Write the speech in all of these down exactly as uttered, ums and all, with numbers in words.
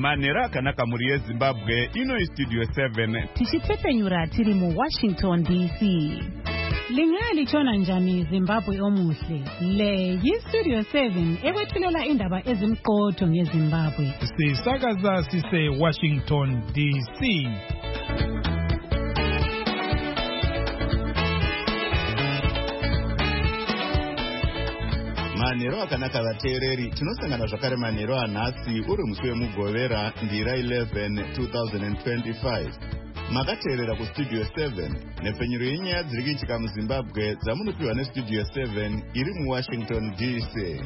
manhero akanaka mhuri yezimbabwe. Ino istudio seven tichitsepenyura tiri muwashington D C. Lingalitshona njani Zimbabwe omuhle? Le yistudio seven ekwethulela indaba ezimqotho ngeZimbabwe. Sisakaza sise Washington D C. manhero akanaka vateereri, tinosangana zvakare manhero anhasi uri musi wemugovera ndira eleven two thousand twenty-five. Makateerera kustudio seven nepfenyuro yenyaya dziri kuitika muZimbabwe dzamunopiwa nestudio seven iri muWashington D C.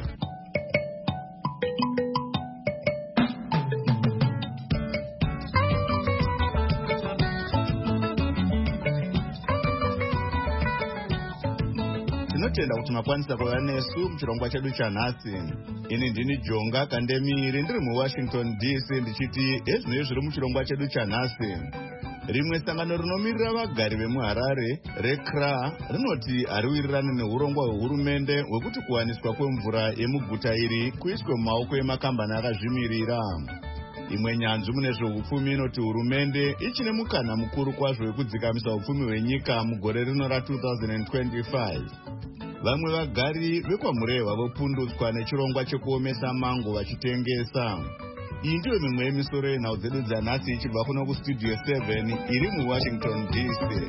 Tinotenda kuti makwanisa kuva nesu muchirongwa chedu chanhasi. Ini ndini Jonga Kandemiri ndiri muWashington D C ndichiti ezvinoi zviri muchirongwa chedu chanhasi. Rimwe sangano rinomirira vagari vemuHarare reC R A rinoti hariwirirani neurongwa hwehurumende hwekuti kuwaniswa kwemvura yemuguta iri kuiswe mumaoko emakambani akazvimirira. Imwe nyanzvi mune zveupfumi inoti hurumende ichine mukana mukuru kwazvo wekudzikamisa upfumi hwenyika mugore rino ra two thousand twenty-five. Vamwe vagari vekwamurehwa vopundutswa nechirongwa chekuomesa mango vachitengesa. Iyi ndiyo mimwe yemisoro yenhau dzedu dzanhasi ichibva kuno kustudio seven iri muWashington D C.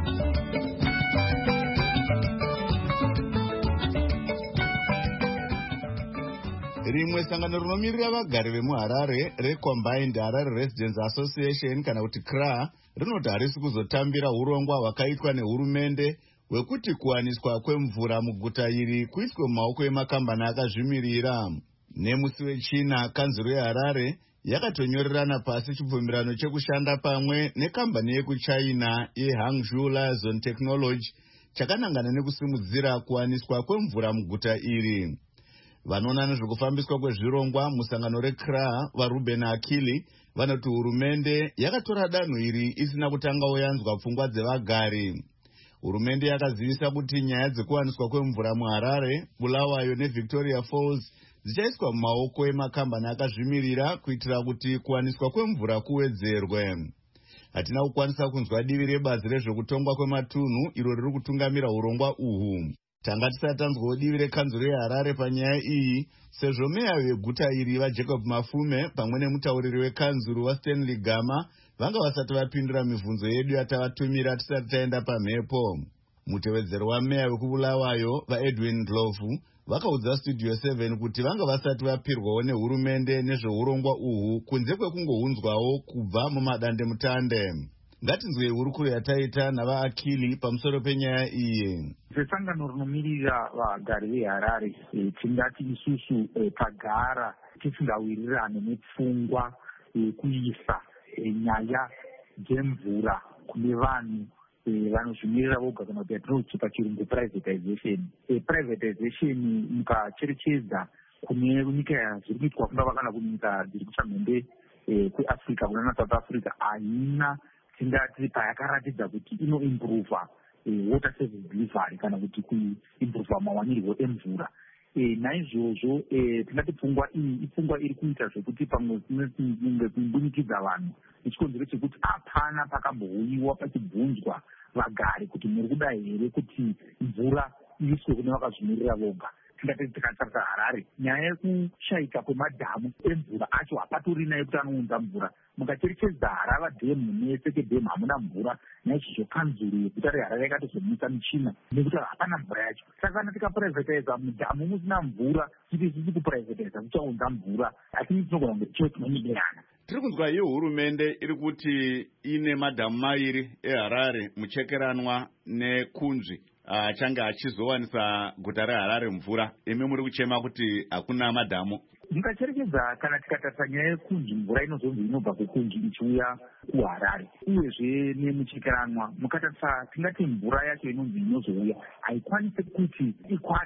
Rimwe sangano rinomirira vagari vemuHarare reCombined Harare Residents Association kana kuti C R A rinoti harisi kuzotambira urongwa hwakaitwa nehurumende hwekuti kuwaniswa kwemvura muguta iri kuiswe mumaoko emakambani akazvimirira. Nemusi wechina, kanzuro yeHarare yakatonyorerana pasi chibvumirano chekushanda pamwe nekambani yekuchina yeHangzhou Liaison Technology chakanangana nekusimudzira kuwaniswa kwemvura muguta iri. Vanoona nezvekufambiswa kwezvirongwa musangano reC R A vaRuben Akili vanoti hurumende yakatora danho iri isina kutangawo yanzwa pfungwa dzevagari. Hurumende yakazivisa kuti nyaya dzekuwaniswa kwemvura muHarare, Bulawayo neVictoria Falls dzichaiswa mumaoko emakambani akazvimirira kuitira kuti kuwaniswa kwemvura kuwedzerwe. Hatina kukwanisa kunzwa divi rebazi rezvekutongwa kwematunhu iro riri kutungamira urongwa uhu. Tanga tisati tanzwawo divi rekanzuro yeHarare panyaya iyi, sezvo meya weguta iri vaJacob Mafume pamwe nemutauriri wekanzuro vaStanley Gama vanga vasati vapindura mibvunzo yedu yatavatumira tisati taenda pamhepo. Mutevedzero wameya wekubulawayo vaEdwin Ndlovu vakaudza studio seven kuti vanga vasati vapirwawo nehurumende nezveurongwa uhu kunze kwekungounzwawo kubva mumadandemutande. Ngatinzwei hurukuro yataita navaAkili pamusoro penyaya iyi. Sesangano rinomirira vagari veHarare tingati isusu tagara tisingawirirane nepfungwa yekuisa nyaya dzemvura kune vanhu vanozvimirira voga kana kuti yatinoti pachirungu privatization. Privatization mukacherechedza kune nyika zviri kuitwa kungava kana kunyika dziri kuchamhembe kweAfrica kunana South Africa haina tingati payakaratidza kuti inoimprova water service delivery kana kuti kuimprova mawanirwo emvura. Naizvozvo tingati pfungwa iyi ipfungwa iri kuita zvekuti pamwe kumbunyikidzwa vanhu nechikonzero chekuti hapana pakambohuyiwa pachibvunzwa vagari kuti muri kuda here kuti mvura iiswe kune vakazvimirira voga. Tingati tikatarisa Harare, nyaya yekushaika kwemadhamu emvura acho hapatorina yekuti anounza mvura. Mukacherechedza Harava dhemu neSeke dhemu hamuna mvura. Naizvozvo kanzuro yeguta reHarare yakatozomisa michina nekuti hapana mvura yacho. Saka kana tikaprivatiza mudhamu musina mvura, titi tisi kuprivatiza tichaunza mvura, asi tinogona kunge ticho tinonyemerana. Tiri kunzwa iyo hurumende iri kuti ine madhamu mairi eHarare, Muchekeranwa neKunzvi achange achizowanisa guta reHarare mvura. Imi muri kuchema kuti hakuna madhamu. Mukacherechedza kana tikatarisa nyaya yeKunzvi, mvura inozonzi inobva kuKunzvi ichiuya kuHarare. Uyezve nemuchekeranwa mukatarisa tingati mvura yacho inonzi inozouya haikwanisi kuti ikwane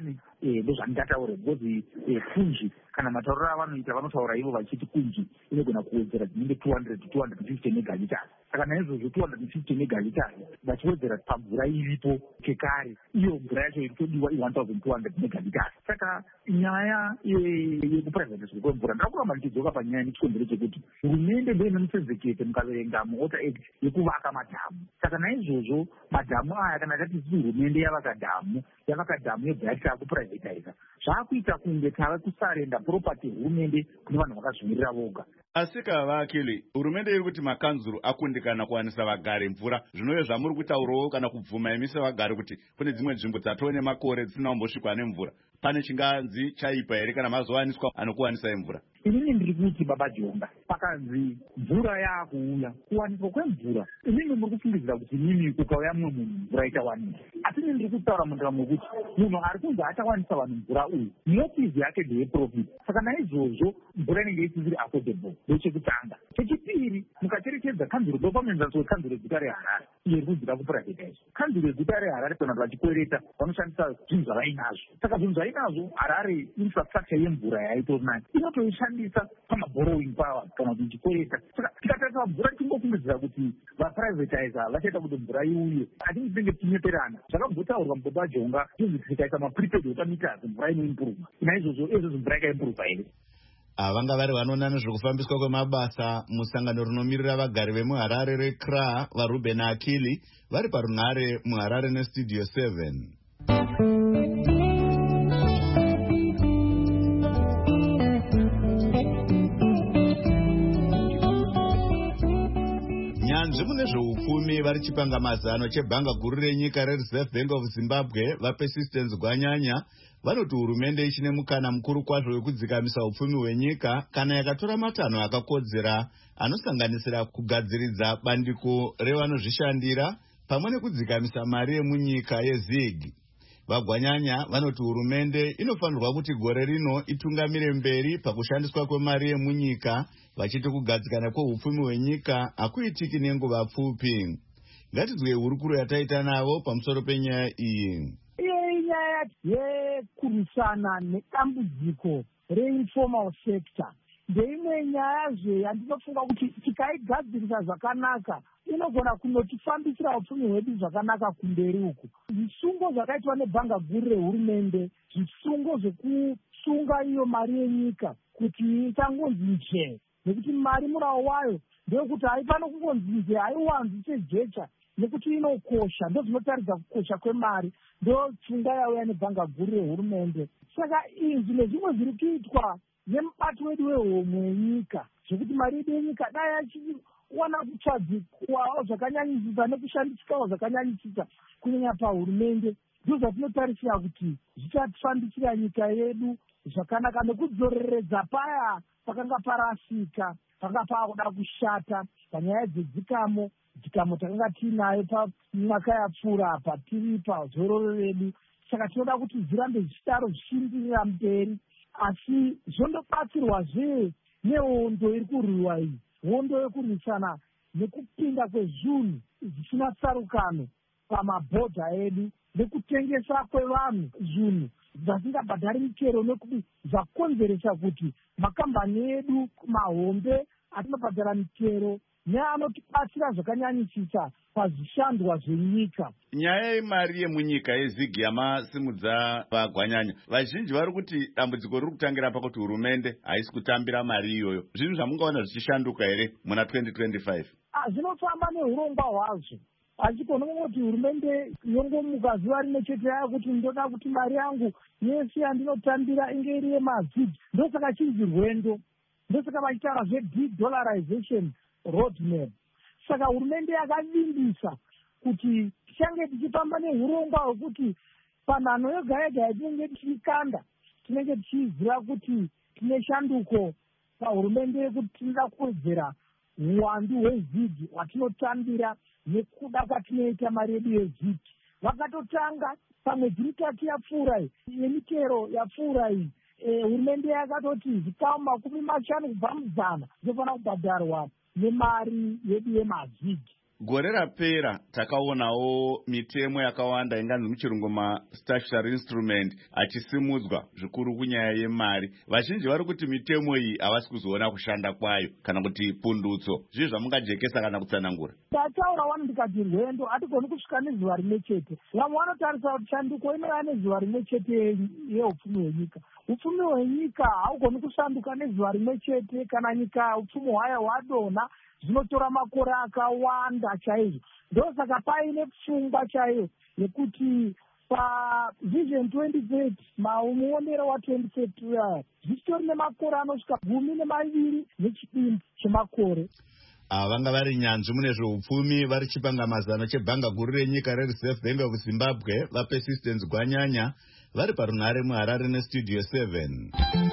ndozvandingataura because kunji kana matauriro avanoita vanotaura ivo vachiti kunji inogona kuwedzera dzinenge two hundred to two hundred fifty megaliters. Saka naizvozvo two hundred fifty megaliters vachiwedzera pamvura iripo kekare, iyo mvura yacho irikutodiwa i one thousand two hundred megaliters. Saka nyaya yekuprivhatiswa kwemvura ndakuramba ndichidzoka panyaya nechikonzero chekuti hurumende ndoine musezekete mukaverenga muwater act yekuvaka madhamu. Saka naizvozvo madhamu aya kana tati hurumende yavaka dhamu yavaka dhamu yobva yati takuprivhatiza, zvaakuita kunge tava kusarenda property hurumende kune vanhu vakazvimirira voga. Asi kavakili hurumende iri kuti makanzuru akundikana kuwanisa vagari mvura, zvinove zvamuri kutaurawo kana kubvuma imi sevagari kuti kune dzimwe nzvimbo dzatove nemakore dzisina kumbosvikwa nemvura, pane chinganzi chaipa here kana mazowaniswa anokuwanisai mvura? Inini ndiri kuti baba Jonga, pakanzi mvura yaakuuya, kuwaniswa kwemvura inini muri kufungidzira kuti nini kukauya mumwe munhu mvura ichawaniswa. Asi inini ndiri kutaura mundaramo kuti munhu ari kunzi achawanisa vanhu mvura uyu motizi yake ndeyeprofit. Saka naizvozvo mvura inenge isisiri affordable ndechekutanga. Chechipiri, mukacherechedza kanzuro dopamenzanso wekanzuro yeguta reHarare iyo iri kunzira kuprivatize. Kanzuro yeguta reHarare kana vachikwereta vanoshandisa zvinhu zvavainazvo. Saka zvinhu zvainazvo Harare infrastructure yemvura yaitorinayo inotoishandisa pamaborrowing power kana kuti chikwereta. Saka tikatarisa mvura tingofungidzira kuti vaprivatizer vachaita kuti mvura iuye, hatingi tinenge tinyeperana. Zvakambotaurwa mubaba Jonga kuti tikaisa maprepaid water meters mvura inoimprova. Naizvozvo izvozvo mvura yakaimprova here. Vanga vari vanoona nezvekufambiswa kwemabasa musangano rinomirira vagari vemuHarare reC R A vaRuben Akili vari parunhare muHarare nestudio seven. Nyanzvi mune zveupfumi vari chipanga mazano chebhanga guru renyika reReserve Bank of Zimbabwe vaPersistence Gwanyanya vanoti hurumende ichine mukana mukuru kwazvo wekudzikamisa upfumi hwenyika kana yakatora matanho akakodzera anosanganisira kugadziridza bandiko revanozvishandira pamwe nekudzikamisa mari yemunyika yeZig. Vagwanyanya vanoti hurumende inofanirwa kuti gore rino itungamire mberi pakushandiswa kwemari yemunyika, vachiti kugadzikana kweupfumi hwenyika hakuitiki nenguva pfupi. Ngatidzwe hurukuro yataita navo pamusoro penyaya iyi. Inyaya yekurwisana nedambudziko reinformal sector ndeimwe nyayazve yandinofunga kuti tikaigadzirisa zvakanaka inogona kunotifambisira upfumi hwedu zvakanaka kumberi uku. Zvisungo zvakaitwa nebhanga guru rehurumende, zvisungo zvekusunga iyo mari yenyika kuti itangonzi nje, nekuti mari murao wayo ndeyekuti haifano kungonzi nje, haiwanzi sejecha nekuti inokosha, ndo zvinotaridza kukosha kwemari, ndo pfungwa yauya nebhanga guru rehurumende. Saka izvi nezvimwe zviri kuitwa nemubati wedu wehomwe yenyika, zvekuti mari yedu yenyika dai yachiwana kuchadzikwawo zvakanyanyisisa nekushandisikawo zvakanyanyisisa kunyanya pahurumende, ndo zvatinotarisira kuti zvichatifambisira nyika yedu zvakanaka nekudzoreredza paya pakanga parasika, pakanga paakuda kushata panyaya dzedzikamo dzikamo takanga tiinayo pamwaka yapfuura apa tiri pazororo redu. Saka tinoda kuti zvirambe zvichidaro zvichienderera mberi, asi zvondobatsirwazve nehondo iri kurwiwa iyi, hondo yekurwisana nekupinda kwezvinhu zvisina tsarukano pamabhodha edu nekutengesa kwevanhu zvinhu zvasingabhadhari michero, nekuti zvakonzeresa kuti makambani edu mahombe atinobhadhara michero neanotibatsira zvakanyanyisisa pazvishandwa zvenyika. Nyaya yemari yemunyika yeZig yamasimudza Vagwanyanya, vazhinji vari kuti dambudziko riri kutangira pakuti hurumende haisi kutambira mari iyoyo. Zvinhu zvamungaona zvichishanduka here muna twenty twenty-five? Zvinofamba neurongwa hwazvo, achikona kuti hurumende yongomuka zuva rimwe chete yaya kuti ndoda kuti mari yangu yese yandinotambira inge iri yemaZig. Ndosaka chinzi rwendo, ndosaka vachitaura zve-de-dollarization roadmap. Saka hurumende yakavimbisa kuti tichange tichifamba neurongwa hwekuti panhano yoga yega yatinenge tichikanda tinenge tichiziva kuti tine shanduko pahurumende yekuti tinoda kuwedzera uwandu hweZig hwatinotambira nekuda kwatinoita mari yedu yeZig. Vakatotanga pamwedzi mitatu yapfuura iyi yemichero yapfuura iyi, hurumende yakatoti zvikamu makumi mashanu kubva muzana zvinofana kubhadharwa nemari yedu yemaZig. Gore rapera takaonawo mitemo yakawanda inganzi muchirungu ma-statutory instrument achisimudzwa zvikuru kunyaya yemari. Vazhinji vari kuti mitemo iyi havasi kuzoona kushanda kwayo kana kuti pundutso. Zvii zvamungajekesa kana kutsanangura? Ndataura wani ndikati rwendo hatigoni kusvika nezuva rimwe chete. Vamwe vanotarisa kuti shanduko inova nezuva rimwe chete yeupfumi hwenyika. Upfumi hwenyika haugoni kushanduka nezuva rimwe chete kana nyika upfumi hwayo hwadonha. Zvinotora makore akawanda chaizvo. Ndosaka paine pfungwa chaiyo yekuti pavision twenty thirty maumuonero wa twenty thirty zvichitori nemakore anosvika gumi nemaviri nechipindi chemakore. Vanga vari nyanzvi mune zveupfumi vari chipangamazano chebhanga guru renyika reReserve Bank of Zimbabwe vaPersistence Gwanyanya vari parunhare muHarare neStudio seven.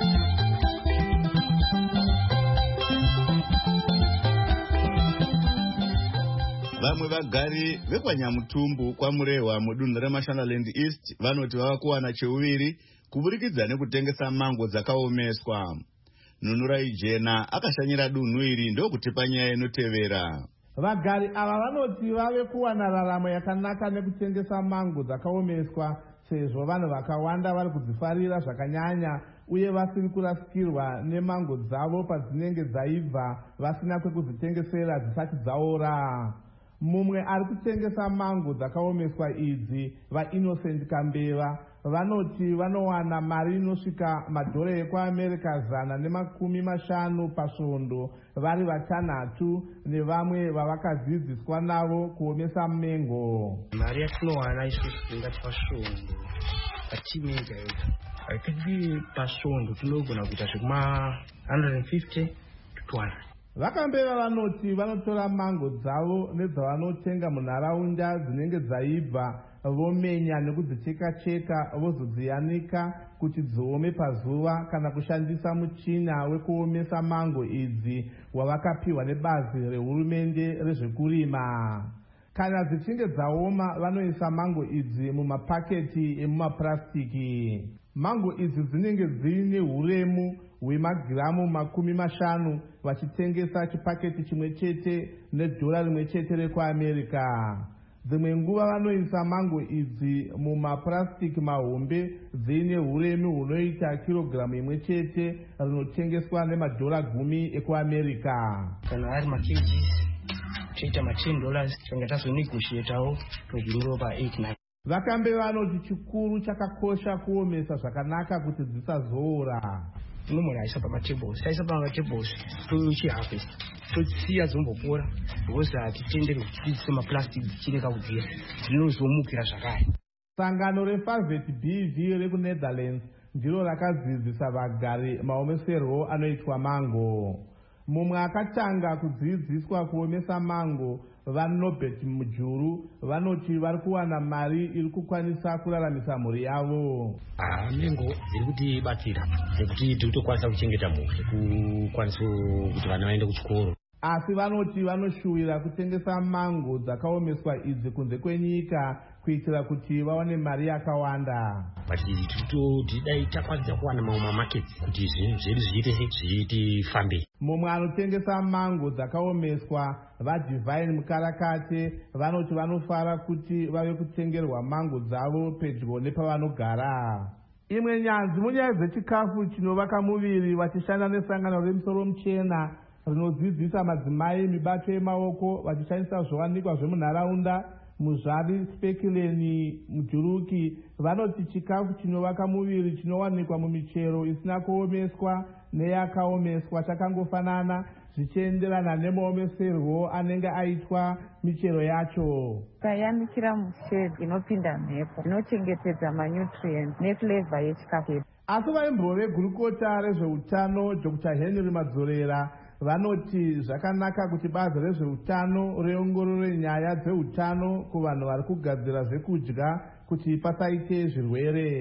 Vamwe vagari vekwaNyamutumbu kwaMurehwa mudunhu reMashonaland East vanoti vava kuwana cheuviri kuburikidza nekutengesa mango dzakaomeswa. Nunurai Jena akashanyira dunhu iri ndokutipa nyaya inotevera. Vagari ava vanoti vave kuwana raramo yakanaka nekutengesa mango dzakaomeswa sezvo vanhu vakawanda vari kudzifarira zvakanyanya uye vasiri kurasikirwa nemango dzavo padzinenge dzaibva vasina kwekuzvitengesera dzisati dzaora. Mumwe ari kutengesa mango dzakaomeswa idzi vaInnocent Kambeva vanoti vanowana mari inosvika madhora ekuAmerica zana nemakumi mashanu pasvondo vari vatanhatu nevamwe vavakadzidziswa navo kuomesa mengo. Mari yatinowana isusu ingati pasvondo patimega yoga akiti pasvondo tinogona kuita zvekuma one hundred fifty to two hundred. Vakambeva vanoti vanotora mango dzavo nedzavanotenga munharaunda dzinenge dzaibva vomenya nekudzicheka-cheka vozodziyanika kuti dziome pazuva kana kushandisa muchina wekuomesa mango idzi wavakapiwa nebazi rehurumende rezvekurima. Kana dzichinge dzaoma vanoisa mango idzi mumapaketi emumapurasitiki. Mango idzi dzinenge dziine huremu hwemagiramu makumi mashanu vachitengesa chipaketi chimwe chete nedhora rimwe chete rekuAmerica. Dzimwe nguva vanoisa mango idzi mumapurasitiki mahombe dziine huremu hunoita kirogiramu imwe chete rinotengeswa nemadhora gumi ekuAmerica. Kana ari makejisi tiita ma ten dollars tanga tazonegotiatawo togumiro pa eight nine. Vakambe vanoti chikuru chakakosha kuomesa zvakanaka kuti dzisazoora. Nomora aisa pamatables aisa pamatables tochiharvest totsiya dzombopora because hatitenderi kutyisa maplastic dzichireka kubvira dzinozomukira zvakare. Sangano reFarvet B V rekuNetherlands ndiro rakadzidzisa vagari maomeserwo anoitwa mango. Mumwe akatanga kudzidziswa kuomesa mango vaNobert Mujuru vanoti vari kuwana mari iri kukwanisa kuraramisa mhuri yavo. Ah, mengo iri kutibatsira nekuti tiri kutokwanisa kuchengeta mhuri kukwanisa kuti vana vaende kuchikoro. Asi vanoti vanoshuwira kutengesa mango dzakaomeswa idzi kunze kwenyika kuitira kuti vaone mari yakawanda. But tiri dai takwanisa kuwana mamwe mamaketi kuti zvinhu zvedu zviite zvitifambe. Mumwe anotengesa mango dzakaomeswa vaDivine Mukarakate vanoti vanofara kuti vave kutengerwa mango dzavo pedyo nepavanogara. Imwe nyanzi munyaya dzechikafu chinovaka muviri vachishanda nesangano remusoro muchena rinodzidzisa madzimai mibato yemaoko vachishandisa zvowanikwa zvemunharaunda muzvavi Spekuleni Mujuruki vanoti chikafu chinovaka muviri chinowanikwa mumichero isina kuomeswa neyakaomeswa chakangofanana zvichienderana nemaomeserwo anenge aitwa michero yacho. Kayanikira mushedhi inopinda mhepo inochengetedza manutrients neflavor yechikafu. Asi vaimbove gurukota rezveutano Doctor Henry Madzorera vanoti zvakanaka kuti bazi rezveutano reongorore nyaya dzeutano kuvanhu vari kugadzira zvekudya kuti pasaite zvirwere.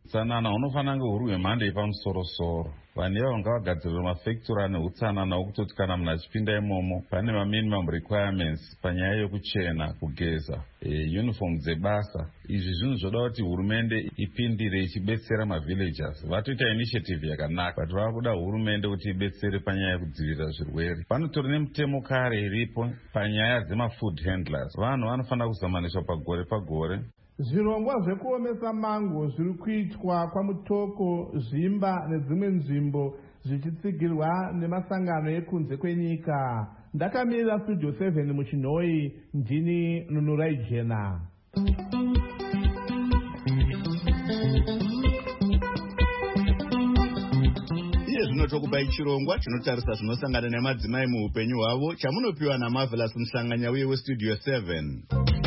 utsanana hunofanira kunge huri hwemhando yepamusoro-soro. Vanhu ivavo ngavagadzirirwe mafactory ane utsanana wokutoti kana munhu achipinda imomo pane maminimum requirements panyaya yokuchena, kugeza, e, uniform dzebasa. Izvi zvinhu zvoda kuti hurumende ipindire ichibetsera mavillagers. Vatoita initiative yakanaka, but vakuda hurumende kuti ibetsere panyaya yekudzivirira zvirwere. Panotori nemutemo kare iripo panyaya dzemafood handlers. Vanhu vanofanira kuzamaniswa pagore pagore. Zvirongwa zvekuomesa mango zviri kuitwa kwaMutoko, Zvimba nedzimwe nzvimbo zvichitsigirwa nemasangano ekunze kwenyika. Ndakamirira Studio seven muchinhoi, ndini Nunurai Jena. Iye zvino tokupai chirongwa chinotarisa zvinosangana nemadzimai muupenyu hwavo chamunopiwa naMarvelous Mhlanganya uye weStudio seven.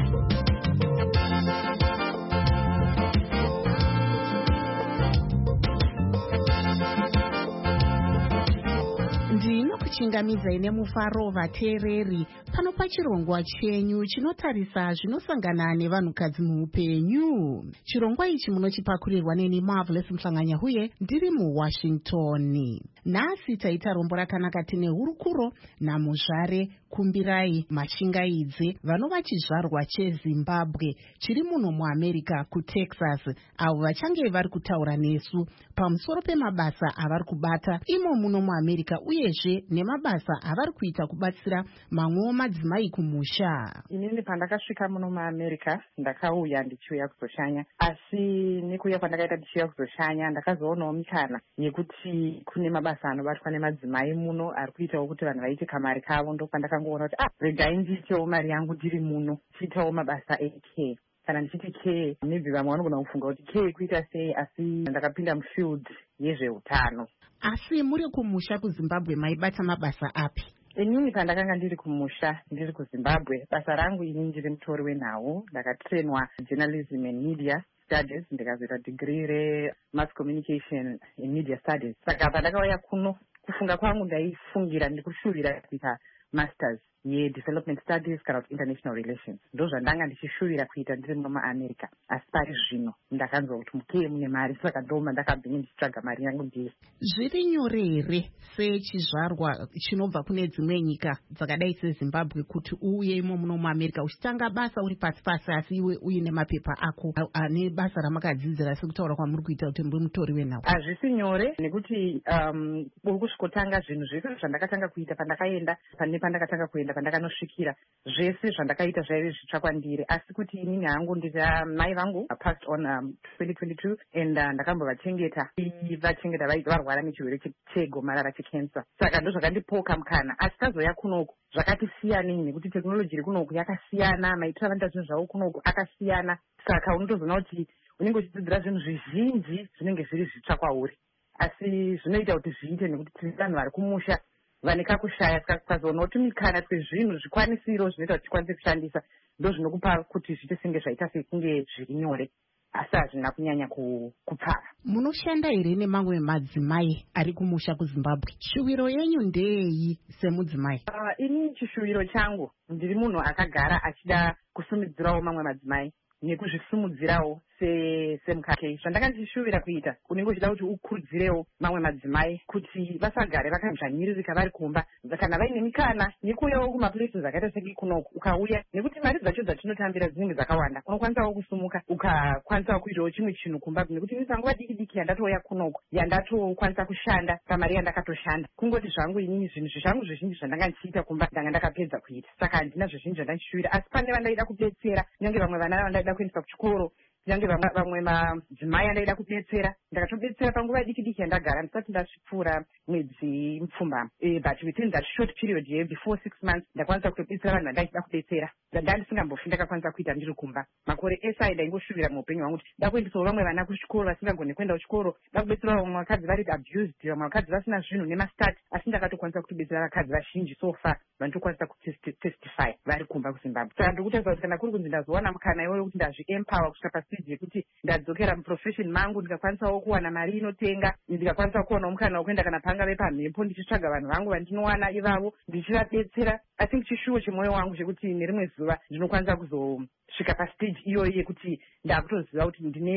Ndinokuchingamidzai nemufaro vateereri pano pachirongwa chenyu chinotarisa zvinosangana nevanhukadzi muupenyu. Chirongwa ichi munochipakurirwa neni Marvelous Mhlanganya uye ndiri muWashington. Nhasi taita rombo rakanaka tine hurukuro namuzvare Kumbirai Machingaidze vanova chizvarwa cheZimbabwe chiri muno muAmerica kuTexas, avo vachange vari kutaura nesu pamusoro pemabasa avari kubata imo muno muAmerica uyezve nemabasa avari kuita kubatsira mamwewo madzimai kumusha. Inini pandakasvika muno muAmerica ndakauya ndichiuya kuzoshanya, asi nekuuya kwandakaita ndichiuya kuzoshanya ndakazoonawo mikana yekuti kune mabasa anobatwa nemadzimai muno ari kuitawo kuti vanhu vaite kamari kavo. Ndopandakangoona kuti ah, regai ndiitewo mari yangu ndiri muno, ndichiitawo mabasa ecare. Kana ndichiti care, maybe vamwe vanogona kufunga kuti care kuita sei, asi ndakapinda mufield yezveutano. Asi muri kumusha kuZimbabwe maibata mabasa api? Inini pandakanga ndiri kumusha ndiri kuZimbabwe, basa rangu ini ndiri mutori wenhau. Ndakatrainwa journalism and media studies, ndikazoita degree remass communication and media studies. Saka pandakauya kuno, kufunga kwangu ndaifungira ndikushuvira kuita masters yedevelopment studies kana kuti international relations. Ndo zvandanga ndichishuvira kuita ndiri muno muAmerica. Asi pari zvino ndakanzwa kuti mukeye mune mari, saka ndoma ndakabhinga ndichitsvaga mari yangu ndiri. Zviri nyore here sechizvarwa chinobva kune dzimwe nyika dzakadai seZimbabwe kuti uye imo muno muAmerica uchitanga basa uri pasi pasi asi iwe uine mapepa ako ane basa ramakadzidzira sekutaura kwamuri kuita kuti muri mutori wenhau? Hazvisi nyore nekuti um, uri kusvikotanga zvinhu zvese zvandakatanga kuita pandakaenda pane pandakatanga kuenda pandakanosvikira, zvese zvandakaita zvaive zvitsva kwandiri. Asi kuti inini hangu ndira mai vangu passed on um, twenty twenty-two and uh, ndakambovachengeta vachengeta varwara nechirwere chegomarara checancer. Saka ndo zvakandipoka mukana. Asi tazoya kunoku zvakati siyanei nekuti teknoloji iri kunoku yakasiyana, maitiro avanoita zvinhu zvavo kunoku akasiyana. Saka unotozoona kuti unenge uchidzidzira zvinhu zvizhinji zvinenge zviri zvitsva kwauri, asi zvinoita kuti zviite nekuti tiri vanhu vari kumusha vane kakushaya. Saka tikazoona kuti mikana twezvinhu zvikwanisiro zvinoita kuti tikwanise kushandisa ndo zvinokupa kuti zviite senge zvaita sekunge zviri nyore, asi hazvina kunyanya kupfara. Munoshanda here nemamwe madzimai ari kumusha kuZimbabwe? Shuviro yenyu ndeyi semudzimai? Uh, ini chishuviro changu ndiri munhu akagara achida kusumidzirawo mamwe madzimai nekuzvisumudzirawo semukake. Zvandakandishuvira kuita unenge uchida kuti ukurudzirewo mamwe madzimai kuti vasagare vakazvanyirika vari kumba, kana vaine mikana yekuuyawo kumaplaces akaita senge kunoku ukauya, nekuti mari dzacho dzatinotambira dzinenge dzakawanda. Unokwanisawo kusumuka ukakwanisawo kuitawo chimwe chinhu kumba, nekuti ini panguva diki diki yandatouya kunoku yandatokwanisa kushanda pamari yandakatoshanda. Kungoti zvangu inini zvinhu zvangu zvizhinji zvandanga ndichiita kumba ndanga ndakapedza kuita, saka handina zvizhinji zvandachishuvira. Asi pane vandaida kubetsera, kunyange vamwe vana vandaida kuendesa kuchikoro, kunyange vamwe madzimai andaida kubetsera, ndakatobetsera panguva diki diki yandagara ndisati ndasvipfuura mwedzi mupfumbamwe. E, but within that short period ye before six months ndakwanisa kutobetsera vanhu vandaichida kubetsera, ndandisingambofi ndakakwanisa kuita ndiri kumba. Makore ese aida ingoshuvira muupenyu hwangu kuti ndakuendesawo vamwe vana kuchikoro vasingagone kuenda kuchikoro, ndakubetsera vamwe vakadzi vari abused, vamwe vakadzi vasina zvinhu nemastati, asi ndakatokwanisa kutobetsera vakadzi vazhinji so far vanotokwanisa kutestify vari kumba kuZimbabwe. Saka ndokutaridza kuti kana kuri kunzi ndazowana mukana iwoyo kuti ndazviempower kusvika pastage yekuti ndadzokera muprofession mangu, ndikakwanisawo kuwana mari inotenga, ndikakwanisa kuwanawo mukana wekuenda kana pangave pamhepo ndichitsvaga vanhu vangu vandinowana ivavo ndichivabetsera. I think chishuwo chemwoyo wangu chekuti nerimwe zuva ndinokwanisa kuzosvika pastage iyoyi yekuti ndakutoziva kuti ndine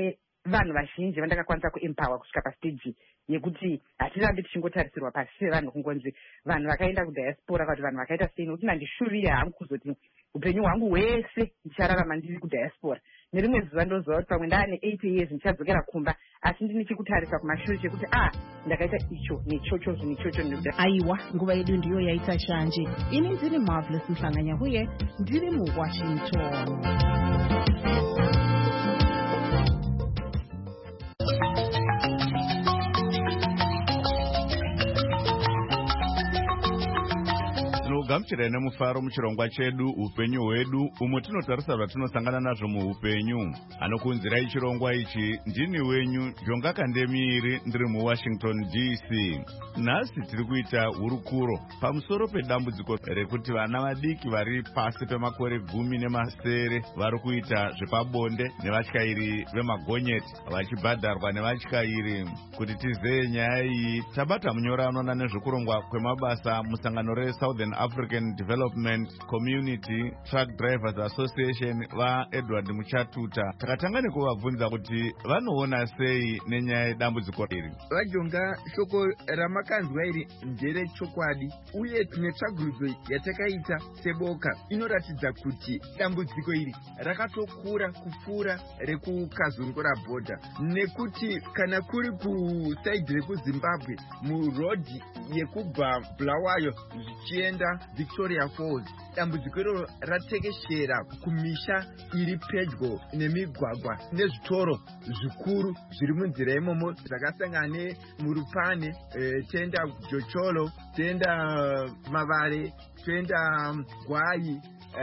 vanhu vazhinji vandakakwanisa kuempower kusvika pastage yekuti hatirambi tichingotarisirwa pasi sevanhu kungonzi vanhu vakaenda kudiaspora kuti vanhu vakaita sei, nokuti ndandishuvira hangu kuzoti upenyu hwangu hwese ndichararama ndiri kudiaspora. Nerimwe zuva ndoziva kuti pamwe ndaane eighty years ndichadzokera kumba, asi ndine chekutarisa kumashure chekuti ah ndakaita icho nechocho nechocho. Aiwa, nguva yedu ndiyo yaita shanje. Ini ndiri Marvelous Mhlanganya huye ndiri muWashington. gamuchirai nemufaro muchirongwa chedu upenyu hwedu, umwe tinotarisa zvatinosangana nazvo muupenyu. Anokunzirai chirongwa ichi ndini wenyu Jonga Kandemiiri, ndiri muWashington D C. Nhasi tiri kuita hurukuro pamusoro pedambudziko rekuti vana vadiki vari pasi pemakore gumi nemasere vari kuita zvepabonde nevatyairi vemagonyeti vachibhadharwa nevatyairi. Kuti tizeye nyaya iyi, tabata munyori anoona nezvekurongwa kwemabasa musangano reSouthern African Development Community Truck Drivers Association vaEdward Muchatuta. Takatanga nekuvabvunza kuti vanoona sei nenyaya yedambudziko iri. Vajonga, shoko ramakanzwa iri ndere chokwadi, uye tine tsvagurudzo yatakaita seboka inoratidza kuti dambudziko iri rakatokura kupfuura rekukazungura bhodha, nekuti kana kuri kusaidhi rekuZimbabwe murodhi yekubva Bulawayo zvichienda Victoria Falls, dambudziko iro ratekeshera kumisha iri pedyo nemigwagwa nezvitoro zvikuru zviri munzira imomo zvakasangana neMurupane, e, tenda Jocholo, tenda Mavare, tenda Gwai,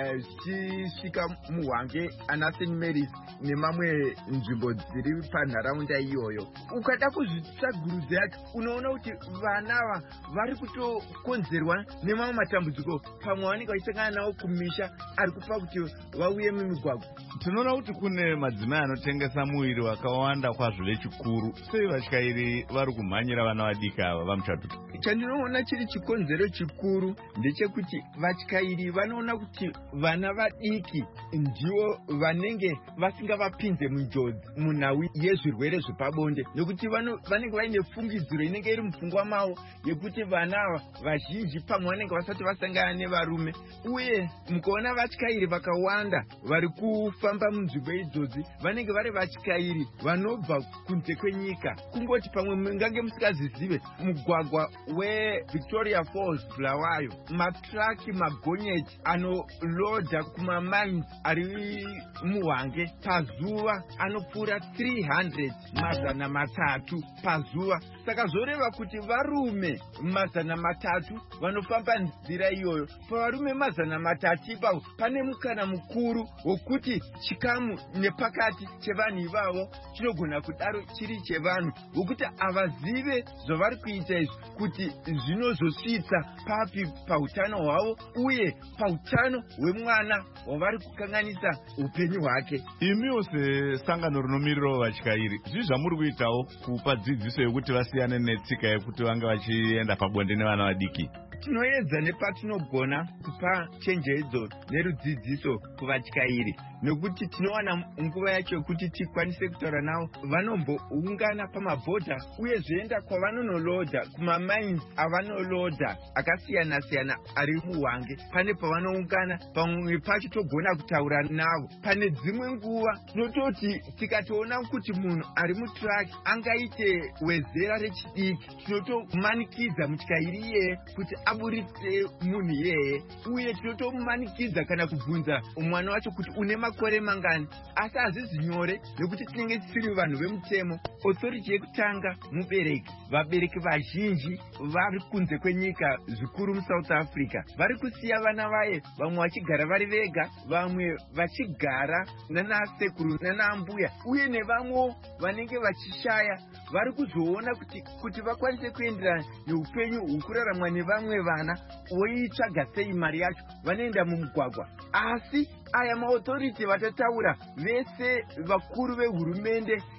zichisvika uh, muHwange, ana Saint Mary's nemamwe nzvimbo dziri panharaunda iyoyo. Ukada kuzvitsvagurudza yacho unoona kuti vanava vari kutokonzerwa nemamwe matambudziko pamwe vanenge vachisangana nawo kumisha ari kupa kuti vauye mumigwagwa. Tinoona kuti kune madzimai anotengesa muwiri wakawanda kwazvo vechikuru. Sei vatyairi vari kumhanyira vana vadiki ava vaMuchatuta? Chandinoona chiri chikonzero chikuru ndechekuti vatyairi vanoona kuti vana vadiki ndivo vanenge vasingavapinze munjodzi munhau yezvirwere zvepabonde, nekuti vanenge vaine fungidziro inenge iri mupfungwa mavo yekuti vana ava vazhinji pamwe vanenge vasati vasangana nevarume. Uye mukaona vatyairi vakawanda vari kufamba munzvimbo idzodzi vanenge vari vatyairi vanobva kunze kwenyika. Kungoti pamwe mungange musingazizive mugwagwa weVictoria Falls Bulawayo, matraki magonyeti anolodha kumamines ari muHwange pazuva anopfuura three hundred, mazana matatu pazuva. Saka zvoreva kuti varume mazana matatu vanofamba nzira iyoyo. Pavarume mazana matatu ipapo pane mukana mukuru wokuti chikamu nepakati chevanhu ivavo chinogona kudaro chiri chevanhu wokuti havazive zvavari kuita izvi kuti zvinozosvitsa papi pautano hwavo uye pautano hwemwana wavari kukanganisa upenyu hwake. Imiwo sesangano rinomiririrawo vatyairi, zvii zvamuri kuitawo kupa dzidziso yekuti vasiyane netsika yekuti vange vachienda pabonde nevana vadiki? Tinoedza nepatinogona kupa chenjedzo nerudzidziso kuvatyairi, nekuti tinowana nguva yacho yekuti tikwanise kutaura navo. Vanomboungana pamabhodha uye zvoenda kwavanonolodha kumamines avanolodha akasiyana siyana ari muHwange. Pane pavanoungana, pamwe pacho togona kutaura navo. Pane dzimwe nguva tinototi tikatoona kuti munhu ari mutraki angaite wezera rechidiki, tinotomanikidza mutyairi iyeye kuti aburitse munhu iyeye, uye tinotomumanikidza kana kubvunza mwana wacho kuti une makore mangani. Asi hazvizi nyore nekuti tinenge tisiri vanhu vemutemo. Authority yekutanga mubereki. Vabereki vazhinji vari kunze kwenyika, zvikuru muSouth Africa, vari kusiya vana vaye, vamwe vachigara vari vega, vamwe vachigara nanasekuru nanaambuya, uye nevamwe vanenge vachishaya vari kuzoona kuti kuti vakwanise kuenderana neupenyu hwekuraramwa nevamwe vana voitsvaga sei mari yacho, vanoenda mumugwagwa. Asi aya maauthority vatataura vese vakuru vehurumende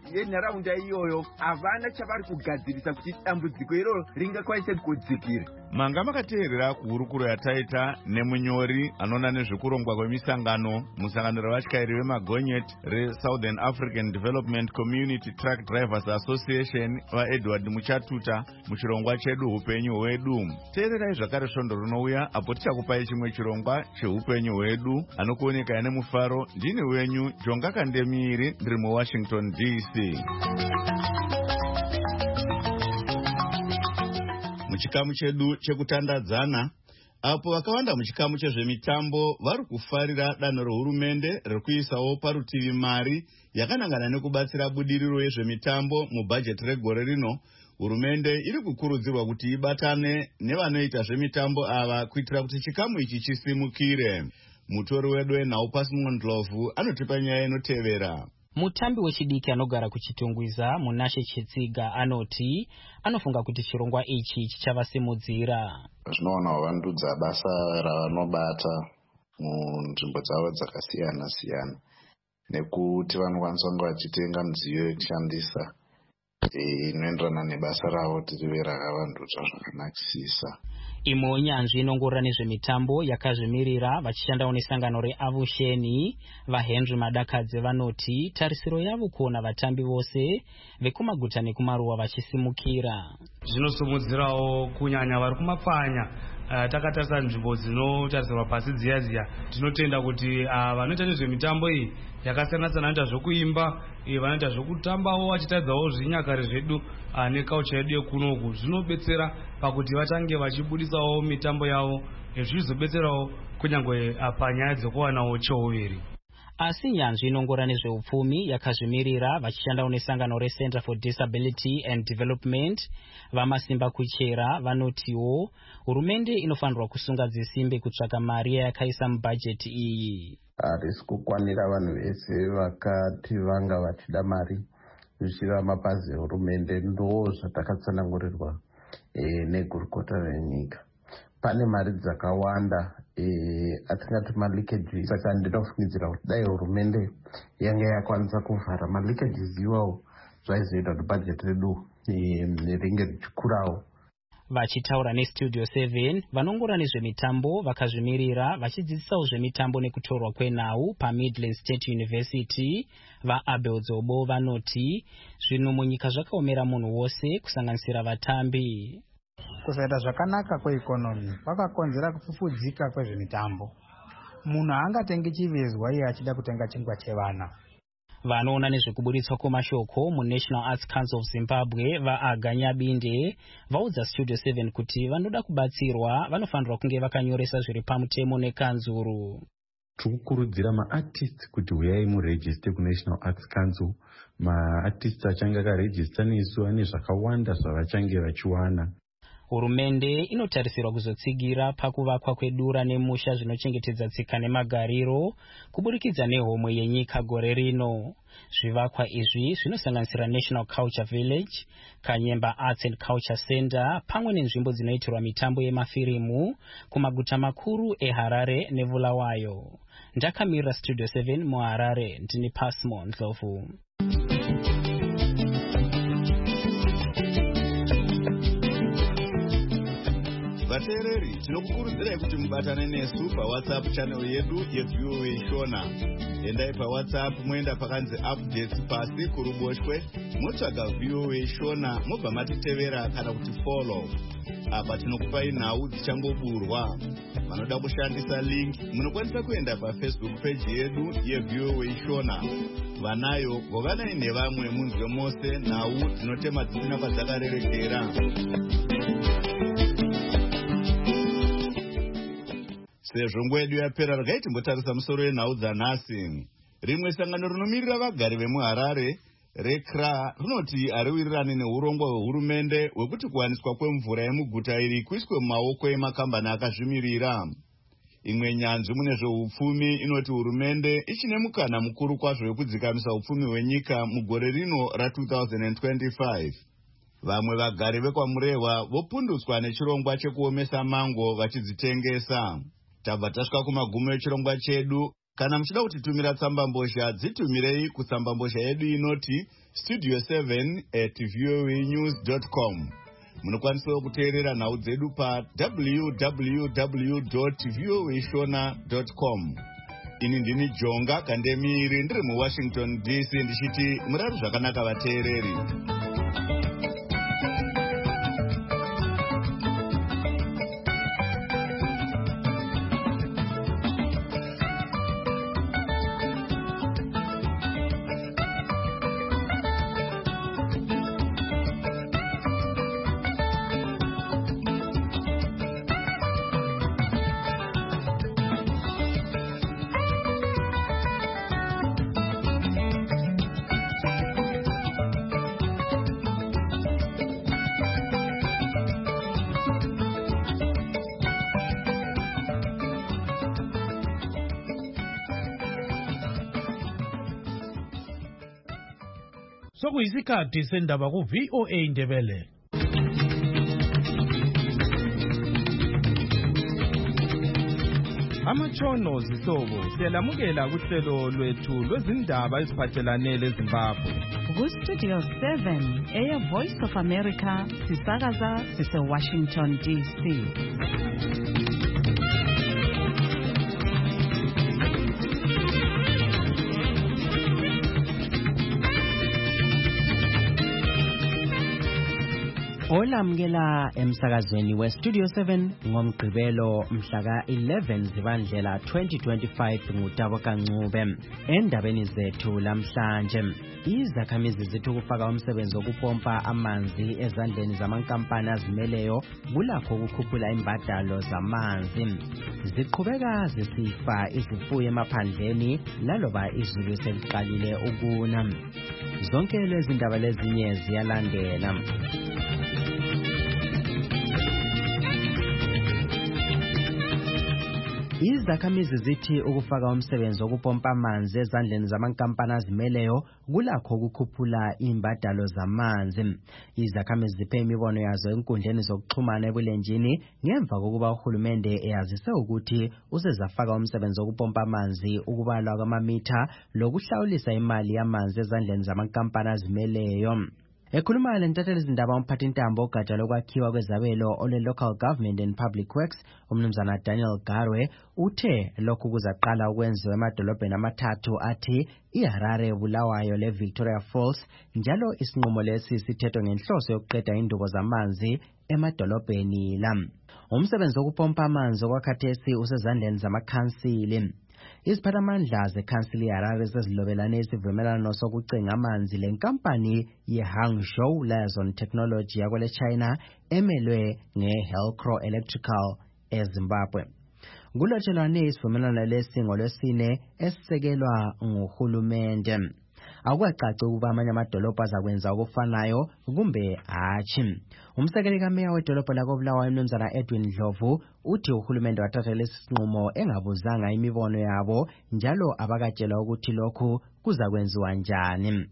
yenharaunda iyoyo havana chavari kugadzirisa kuti dambudziko iroro ringakwanise kudzikira. Manga makateerera kuhurukuro yataita nemunyori anoona nezvekurongwa kwemisangano musanganiro vatyairi vemagonyeti reSouthern African Development Community Truck Drivers Association vaEdward Muchatuta muchirongwa chedu upenyu hwedu. Teererai zvakare svondo rinouya apo tichakupai chimwe chirongwa cheupenyu hwedu. Anokuoneka nemufaro ndini wenyu Jonga Kandemiri ndiri muWashington D C. Muchikamu chedu chekutandadzana apo vakawanda muchikamu chezvemitambo vari kufarira danho rehurumende rekuisawo parutivi mari yakanangana nekubatsira budiriro yezvemitambo mubhajeti regore rino. Hurumende iri kukurudzirwa kuti ibatane nevanoita zvemitambo ava kuitira kuti chikamu ichi chisimukire. Mutori wedu wenhau Pasimon Ndlovu anotipa nyaya inotevera. Mutambi wechidiki anogara kuchitungwiza Munashe Chetsiga anoti anofunga kuti chirongwa ichi chichavasimudzira. Zvinoona wavandudza basa ravanobata munzvimbo dzavo dzakasiyana siyana nekuti vanokwanisa kunge vachitenga midziyo yekushandisa inoenderana nebasa ravo tirive rakavandudzwa zvakanakisisa. Imwe nyanzvi inongorora nezvemitambo yakazvimirira vachishandawo nesangano reAvusheni vaHenry Madakadze vanoti tarisiro yavo kuona vatambi vose vekumaguta nekumaruwa vachisimukira. Zvinosimudzirawo kunyanya vari kumapfanya. Uh, takatarisa nzvimbo dzinotarisirwa pasi dziya dziya tinotenda kuti uh, vanoita nezvemitambo iyi yakasiyana siyana vanoita zvokuimba vanoita zvokutambawo vachitadzawo zvinyakare zvedu uh, nekaucha yedu yekunoku zvinobetsera pakuti vatange vachibudisawo mitambo yavo zvichizobetserawo kunyange uh, panyaya dzekuwanawo cheuviri. Asi nyanzvi inongora nezveupfumi yakazvimirira vachishandawo nesangano reCenter for Disability and Development vamasimba kuchera vanotiwo hurumende inofanirwa kusunga dzisimbe kutsvaka mari yakaisa mubhajeti iyi. Harisi kukwanira vanhu vese vakati vanga vachida mari zvichira mapazi ehurumende ndo zvatakatsanangurirwa e, negurukota renyika. Pane mari dzakawanda atingati malikeji, saka ndinofungidzira kuti dai hurumende yange yakwanisa kuvhara malikeji iwawo zvaizoita kuti bhajeti redu ringe richikurawo. Vachitaura neStudio seven vanongora nezvemitambo vakazvimirira vachidzidzisawo zvemitambo nekutorwa kwenhau paMidland State University vaAbel Dzobo vanoti zvino munyika zvakaomera munhu wose kusanganisira vatambi. Kusaita zvakanaka kweikonomi kwakakonzera kupfupudzika kwezvemitambo. Munhu haangatengi chivezwa iye achida kutenga chingwa chevana. Vanoona nezvekuburitswa kwemashoko muNational Arts Council of Zimbabwe vaAganyabinde vaudza Studio seven kuti vanoda kubatsirwa vanofanirwa kunge vakanyoresa zviri pamutemo nekanzuru. Tikukurudzira maartists kuti huyai muregister kuNational Arts Council. Maartists achange akaregister nesu ane zvakawanda zvavachange vachiwana. Hurumende inotarisirwa kuzotsigira pakuvakwa kwedura nemusha zvinochengetedza tsika nemagariro kuburikidza nehomwe yenyika gore rino. Zvivakwa izvi zvinosanganisira National Culture Village, Kanyemba Arts and Culture Center pamwe nenzvimbo dzinoitirwa mitambo yemafirimu kumaguta makuru eHarare neBulawayo. Ndakamirira Studio seven muHarare ndini Pasimon Ndlovu. Vateereri, tinokukurudzirai kuti mubatane nesu paWhatsApp channel yedu yeV O A Shona. Endai paWhatsApp moenda pakanzi updates pasi kuruboshwe motsvaga V O A Shona mobva matitevera kana kuti follow. Apa tinokupai nhau dzichangoburwa. Vanoda kushandisa link munokwanisa kuenda paFacebook page yedu yeV O A Shona. Vanayo govanai nevamwe munzwe mose nhau dzinotema dzisina kwadzakarerekera. Sezvo nguva yedu yapera regai timbotarisa musoro wenhau dzanhasi. Rimwe sangano rinomirira vagari vemuHarare reC R A rinoti hariwirirani neurongwa hwehurumende hwekuti kuwaniswa kwemvura yemuguta iri kuiswe mumaoko emakambani akazvimirira. Imwe nyanzvi mune zveupfumi inoti hurumende ichine mukana mukuru kwazvo wekudzikamisa upfumi hwenyika mugore rino ra-twenty twenty-five. Vamwe vagari vekwamurehwa vopundutswa nechirongwa chekuomesa mango vachidzitengesa. Tabva tasvika kumagumo echirongwa chedu. Kana muchida kutitumira tsambambozha, dzitumirei kutsambambozha yedu inoti studio seven at voanews dot com. Munokwanisawo kuteerera nhau dzedu pa w w w dot voashona dot com. Ini ndini Jonga Kandemiri, ndiri muWashington D C, ndichiti murari zvakanaka vateereri. Sokuyisikhathi sendaba ku V O A Ndebele. Amatshono zihlobo siyalamukela kuhlelo lwethu lwezindaba eziphathelane leZimbabwe. Ku-Studio seven, Air Voice of America, sisakaza sise-Washington D C. Olamukela emsakazweni we Studio seven ngomgqibelo mhla ka eleven Zibandlela twenty twenty-five ngutabo kancube. Endabeni zethu lamhlanje, izakhamizi zithu kufaka umsebenzi wokupompa amanzi ezandleni zamankampani azimeleyo kulakho ukukhuphula imbadalo zamanzi. Ziqhubeka zisifa izifuyo emaphandleni laloba izulu seliqalile ukuna. Zonke lezi ndaba lezinye ziyalandela. Izakhamizi zithi ukufaka umsebenzi wokupompa amanzi ezandleni zamankampani azimeleyo kulakho ukukhuphula imbadalo zamanzi. Izakhamizi ziphe imibono yazo enkundleni zokuxhumana ebulenjini ngemva kokuba uhulumende eyazise ukuthi usezafaka umsebenzi wokupompa amanzi ukubalwa kwamamitha lokuhlawulisa imali yamanzi ezandleni zamankampani azimeleyo. Ekhuluma lentatheli izindaba umphathi intambo ogatsha lokwakhiwa kwezabelo ole Local Government and Public Works umnumzana Daniel Garwe uthe lokhu kuzaqala ukwenziwa emadolobheni amathathu athi iHarare, Bulawayo le Victoria Falls, njalo isinqumo lesi sithethwe ngenhloso yokuqeda indubo zamanzi emadolobheni la. Umsebenzi wokupompa amanzi okwakhathesi usezandleni zamakhansili. Iziphathamandla zekhansili yeHarare sezilobelane isivumelwano sokucenga amanzi lenkampani yeHangzhou Liaison Technology yakwele China emelwe ngeHelcro Electrical eZimbabwe. Kulotshelwane isivumelwano lesi ngolwesine esisekelwa nguhulumende. Akwacaci ukuba amanye amadolobha azakwenza okufanayo kumbe hatshi. Umsekeli kameya wedolobha lakoBulawayo umnumzana Edwin Dlovu uthi uhulumende wathatha lesi sinqumo engabuzanga imibono yabo njalo abakatshelwa ukuthi lokhu kuzakwenziwa njani.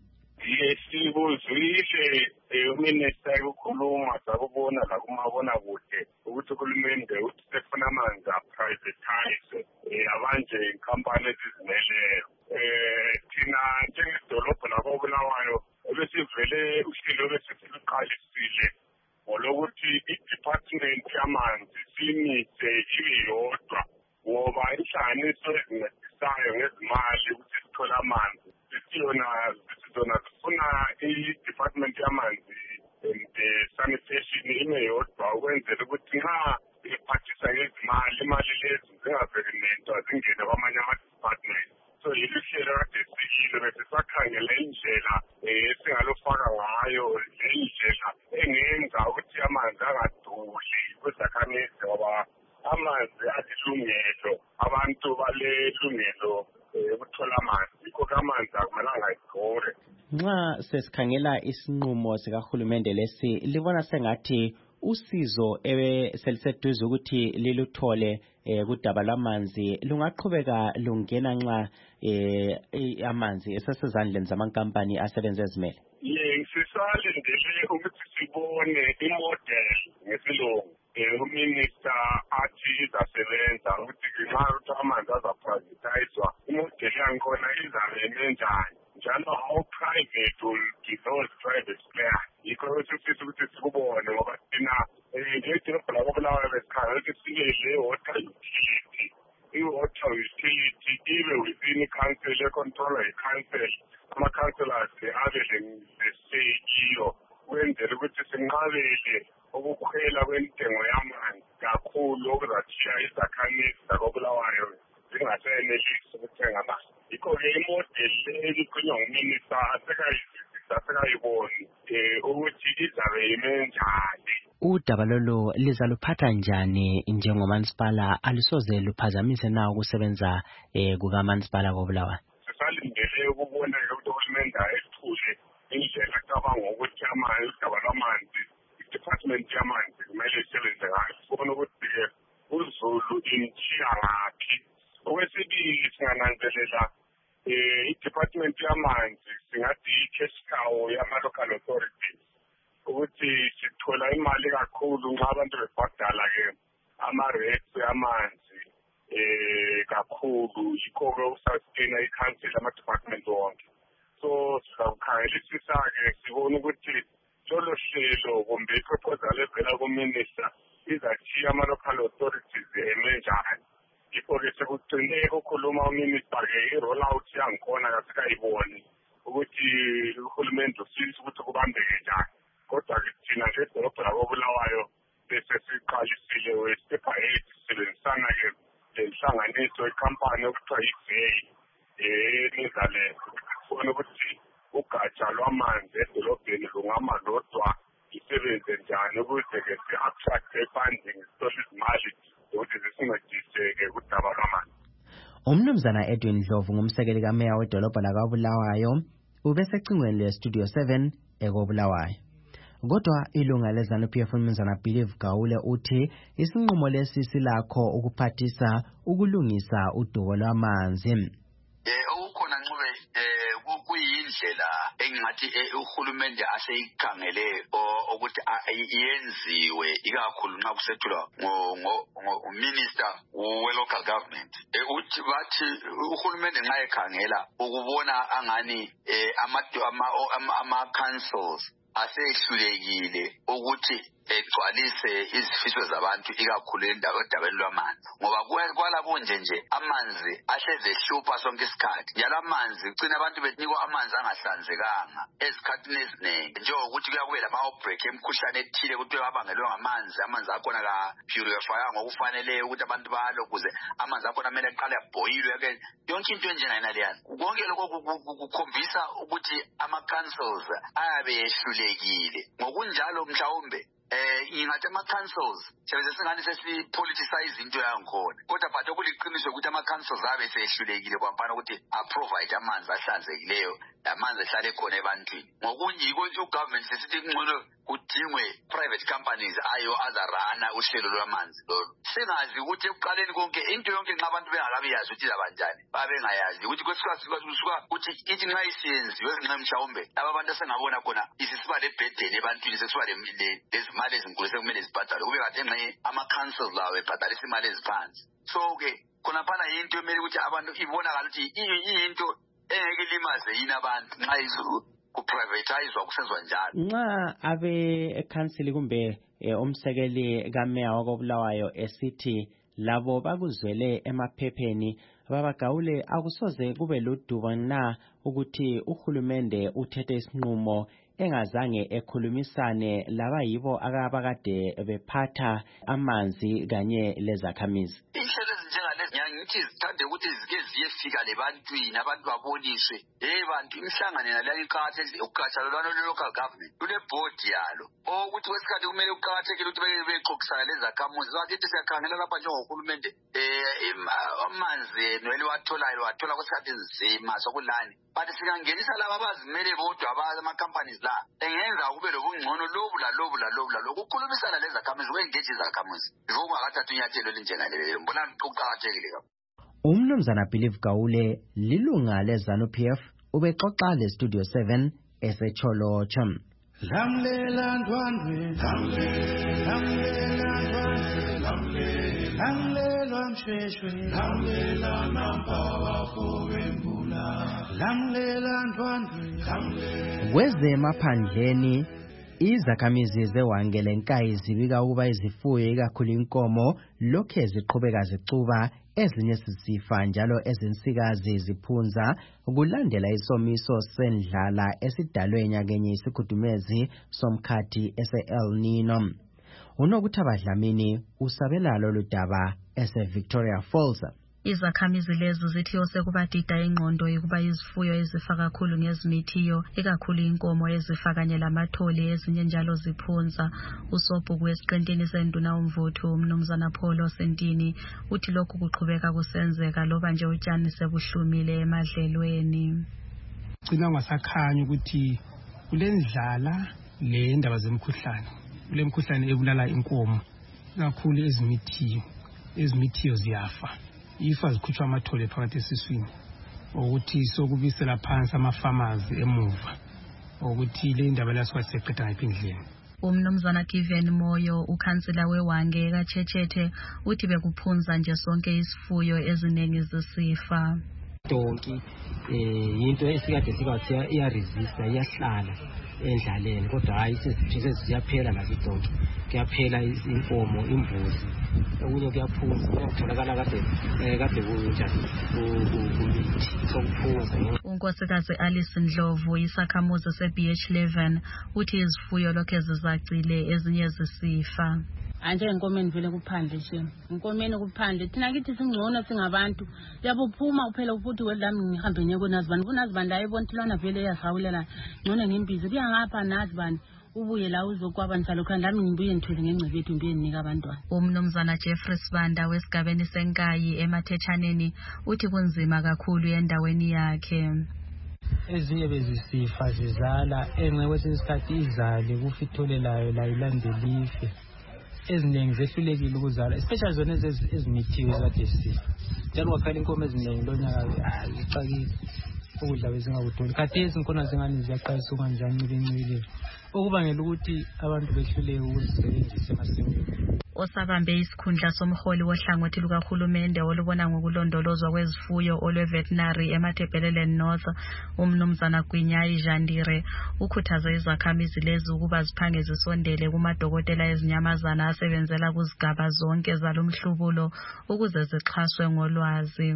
Sibuzwile uminister ukukhuluma sakubona la kumabona kude ukuthi uhulumende uthi sefuna amanzi aprivatize abanje inkampani ezizimeleyo. Thina njengedolobha lakoBulawayo ebesivele uhlelo besesiqalisile ngolokuthi i-department yamanzi simise ibe yodwa ngoba inhlanganiso ezincedisayo ngezimali ukuthi sithole amanzi siyona sizona sifuna i-department yamanzi and sanitation ime yodwa ukwenzela ukuthi nxa iphathisa ngezimali imali lezi zingaveli nento zingene kwamanye ama-department. So yilihlelo kade siyilo bese sakhangela indlela esingalofaka ngayo indlela engenza ukuthi amanzi angaduli kwizakhamizi ngoba amanzi alilungelo, abantu balelungelo ukuthola amanzi, yikho amanzi akumelanga ayidure. Nxa sesikhangela isinqumo sikahulumende lesi libona sengathi usizo ebe seliseduze ukuthi liluthole eh kudaba lamanzi lungaqhubeka lungena nxa eh amanzi esesezandleni zamankampani asebenza ezimele. Ye sisalindele ukuthi sibone imodel ngesilungu uminister athi izasebenza ukuthi nxa amanzi azaprivatizwa imodeli yangikhona izabe imenjani njalo how private will be those private players. Yikho sifisa ukuthi sikubone ngoba thina ngedolobha lakoBulawayo besikhangela ukuthi silele water utility. I-water utility ibe within i-council econtroller i-council. Ama-councillors abe le-say kiyo kwenzela ukuthi sinqabele ukukhwela kwentengo yamanzi kakhulu okuzathiya izakhamizi zakoBulawayo zingasenelisi ukuthenga amanzi. Yikho-ke imodeli elikhulunywa nguminista asekayizisa asekayiboni um ukuthi izabe imenjani. Udaba lolu lizaluphatha njani njengomasipala alusoze luphazamise na ukusebenza eh, kukamasipala koBulawayo? Sisalindele ukubona-ke ukuthi uhulumende ayethule indlela acabanga ukuthi amanzi udaba lwamanzi i-department yamanzi kumele isebenze ngayo. Sibone ukuthi-ke uZulu imthiya ngaphi. Okwesibili singananzelela um i-department yamanzi singathi i-cash cow yama-local authorities ukuthi sithola imali kakhulu nxa abantu bebhadala-ke ama-rates yamanzi um kakhulu. Yikho-ke usustain i-council ama-department wonke. So sizakukhangelisisa-ke sibone ukuthi lolo hlelo kumbe i-proposal evela kuminista izathiya ama-local authorities emenjani. Yikho-ke sekugcineke ukhuluma uminista-ke i-roll out yangikhona kasikayiboni ukuthi uhulumende ufisa ukuthi kubambeke njani. Kodwa-ke thina ngedolobha lakoBulawayo bese siqalisile we-step ahead sisebenzisana-ke lenhlanganiso ikhampani okuthiwa yi-Vey eNetherlands sibone ukuthi ugatsha lwamanzi edolobheni lungama lodwa lisebenze njani ukuze-ke si-attract-e funding sithole izimali zokuthi zisincedise-ke kudaba lwamanzi. Umnumzana Edwin Dlovu ngumsekeli kameya wedolobha lakaBulawayo ubesecingweni le-Studio seven ekoBulawayo. Kodwa ilunga leZANU P F uMnumzana Believe Gawule uthi isinqumo lesi silakho ukuphathisa ukulungisa udubo lwamanzi. Eh ukukhona ncube eh kuyindlela engathi uhulumende aseyikhangele ukuthi iyenziwe ikakhulu nxa kusethulwa ngo minister we local government. Uthi bathi uhulumende nxa ekhangela ukubona angani ama ama councils asehlulekile ukuthi egcwalise izifiso zabantu ikakhulu endabeni lwamanzi ngoba kwalabo nje nje amanzi ahleze hlupha sonke isikhathi njalo amanzi ugcina abantu betinikwa amanzi angahlanzekanga esikhathini eziningi njengokuthi kuyakuba lama outbreak emkhuhlane ethile ukuthi babangelwe ngamanzi amanzi akhona ka purify ngokufanele ukuthi abantu balo kuze amanzi akhona kumele aqale aboilwe ke yonke into enjengayina leyana konke lokho kukhombisa ukuthi ama councils ayabe ehlulekile ngokunjalo mhlawumbe eh ingathi ama councils sebeze singani sesi politicize into yangikhona kodwa but okuliqiniso ukuthi ama councils abe sehlulekile kwampana ukuthi a provide amanzi ahlanzekileyo amanzi ehlale khona ebantwini ngokunye ukuthi ugovernment sesithi ngcono kudingwe private companies ayo azarana uhlelo lwamanzi lolo singazi ukuthi ekuqaleni konke into yonke nxa abantu bengakabi yazi ukuthi labanjani babe ngayazi ukuthi kwesikhathi kusuka ukuthi ithi nxa isiyenziwe nxa mhlawumbe laba bantu sengabona khona isisiba lebhedeni ebantwini sekusiba lezimali ezinkulu sekumele zibhadalwe kube kade nxa ama councils lawo ebhadalisa imali eziphansi so ke khona phana into emele ukuthi abantu ibonakala ukuthi iyinto engeke limaze yini abantu nxa izulu kuprivatizwa kusenzwa njalo nxa abe council kumbe umsekeli kameya wakoBulawayo esithi labo bakuzwele emaphepheni baba Gawule akusoze kube ludubo na ukuthi uhulumende uthethe isinqumo engazange ekhulumisane laba yibo akabakade bephatha amanzi kanye lezakhamizi inhlelo ezinjengalezi ngiyathi zithande ukuthi zike ziyefika lebantwini abantu baboniswe hey bantu imhlangano naleyo iqhathele ugatsha lolwano local government lule board yalo ukuthi kwesikhathi kumele uqhathekile ukuthi bexoxisana lezakhamuzi bakithi siyakhangela lapha njengohulumende eh amanzi nwele watholayo wathola kwesikhathi nzima sokulani bathi sikangenisa laba abazimele bodwa abaza ama companies la engenza kube lobungcono lobu la lobu la lobu la lokukhulumisana lezakhamuzi kwengeje izakhamuzi ngoba akathatha unyathelo linjengalelo mbona uqhaqhathekile kakhulu. Umnumzana Believe Gawule lilunga leZANU P F ubexoxa le Studio seven esecholotsha. Lamlela ndwandwe lamlela ndwandwe lamlela Lamlela mshweshwe, lamlela nampawa fowembula, lamlela ndwandwe, lamlela. Kwezemaphandleni izakhamizi zewangelenkayi zibika ukuba izifuyo ikakhulu inkomo lokhe ziqhubeka zicuba, ezinye zisifa njalo ezinsikazi ziphunza kulandela isomiso sendlala esidalwe enyakenye isikhudumezi somkhathi ese-El Nino. Unokuthaba Dlamini usabela lolu daba ese-Victoria Falls. Izakhamizi lezi zithi osekubadida ingqondo yokuba izifuyo ezifa kakhulu ngezimithiyo, ikakhulu inkomo ezifa kanye lamathole, ezinye njalo ziphunza. Usobhuku esiqintini senduna umvuthu uMnumzana Paul Sentini uthi lokhu kuqhubeka kusenzeka loba nje utshani sebuhlumile emadlelweni. Gcina ngasakhanya ukuthi kulendlala le ndaba zemkhuhlane, kule mkhuhlane ebulala inkomo kakhulu ezimithiyo, ezimithiyo ziyafa. Ifa zikhutshwa amathole phakathi esiswini, ukuthi sokubisela phansi amafamazi emuva, ukuthi le ndaba laswa seqeda ngaphi endleni. Umnumzana Given Moyo ukhansela wewange kaChechete uthi bekuphunza nje sonke isifuyo eziningi zisifa. Donki eh into esikade sikathi iya resist iyahlala endlaleni, kodwa hayi sesithe siyaphela nazo idonki, kuyaphela inkomo, imbuzi, okunye kuyaphunza, kutholakala kade kade kunjani kumithi sokuphuza. Unkosikazi Alice Ndlovu isakhamuzi se-B H eleven uthi izifuyo lokho zizacile, ezinye zisifa. Anje enkomeni vele kuphandle nje, enkomeni kuphandle thina kithi singcono singabantu yabophuma uphela ufuthi wedlami ngihambe nyeko nazibani kunazibani la ebontilana vele yasawulela ngcono ngimbizi kuya ngapha nazibani ubuye la uzokwaba njalo khona lami ngibuye ngithwele ngengcebethu ngibuye nginika abantwana. Umnumzana Jeffrey Sibanda wesigabeni senkayi eMathechaneni uthi kunzima kakhulu endaweni yakhe. Ezinye bezisifa zizala enxe kwesinye isikhathi izale kufa itholelayo la ilandelife. Eziningi zehlulekile ukuzala, especially zona ezimithiwe ezikade zisifa. Njalo kwaphela inkomo eziningi lonyaka zicakile ukudla bezingakutholi. Khathesi inkomo zingane ziyaqalisa kanjani bencwile, okubangela ukuthi abantu behluleke ukuzisebenzisa emasimini. Osabambe isikhundla somholi wohlangothi lukahulumende olubona ngokulondolozwa kwezifuyo olwe-veterinary eMatabeleland North, umnumzana Gwinyai Jandire ukhuthaze izakhamizi lezi ukuba ziphange zisondele kumadokotela ezinyamazana asebenzela kuzigaba zonke zalomhlubulo ukuze zixhaswe ngolwazi.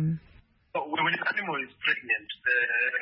When an animal is pregnant, the,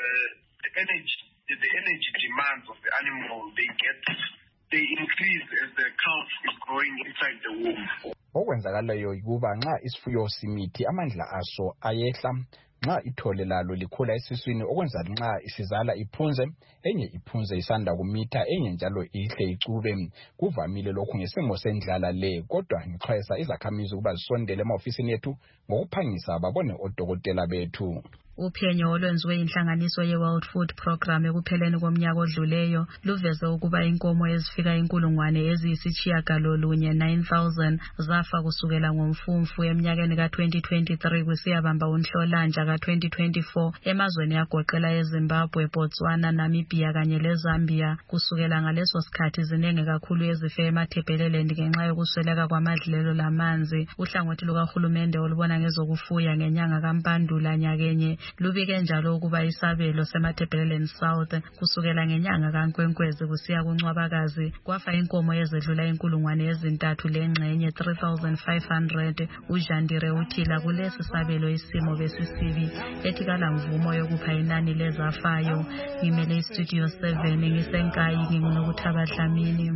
the energy the energy demands of the animal they get they increase as the calf is growing inside the womb. Okwenzakalayo ukuba nxa isifuyo simithi amandla aso ayehla, nxa ithole lalo likhula esiswini, okwenza nxa isizala iphunze, enye iphunze isanda kumitha, enye njalo ihle icube. Kuvamile lokhu ngesimo sendlala le, kodwa ngixwayisa izakhamizi ukuba zisondele ema-ofisini ethu ngokuphangisa babone odokotela bethu. Uphenyo olwenziwe inhlanganiso ye-World Food Program ekupheleni komnyaka odluleyo luveze ukuba inkomo ezifika inkulungwane eziyisitshiyagalolunye nine thousand zafa kusukela ngomfumfu eminyakeni ka-twenty twenty-three kusiyabamba uNhlolanja ka-twenty twenty-four emazweni agoqela eZimbabwe, Botswana, Namibia kanye leZambia. Kusukela ngaleso sikhathi ziningi kakhulu ezife eMatabeleland ngenxa yokusweleka kwamadlelo lamanzi. Uhlangothi lukahulumende olubona ngezokufuya ngenyanga kaMpandula nyakenye lubike njalo ukuba isabelo seMatabeleland South kusukela ngenyanga kaNkwenkwezi kusiya kuNcwabakazi kwafa inkomo ezedlula inkulungwane ezintathu lengxenye three thousand five hundred. uJandire uthila kulesi sabelo isimo besisibi ethi kala mvumo yokupha inani lezafayo. Ngimele istudio seven ngisenkayi ngingunokuthaba Dlamini.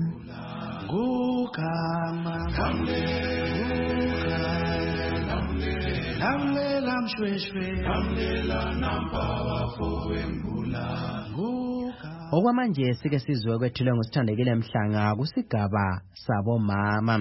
Gukama lamlela mshweshwe lamlela nampawa fowembula. Okwamanje sike sizwe kwethulwe ngusithandekile Mhlanga kusigaba sabomama.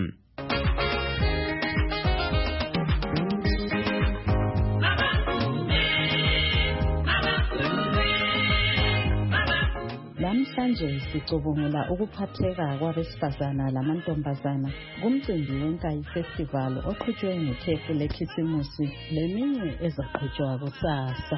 Namhlanje sicubungula ukuphatheka kwabesifazana lamantombazana kumcimbi wenkayi festival oqhutshwe ngekhefu lekhisimusi leminye ezaqhutshwa kusasa.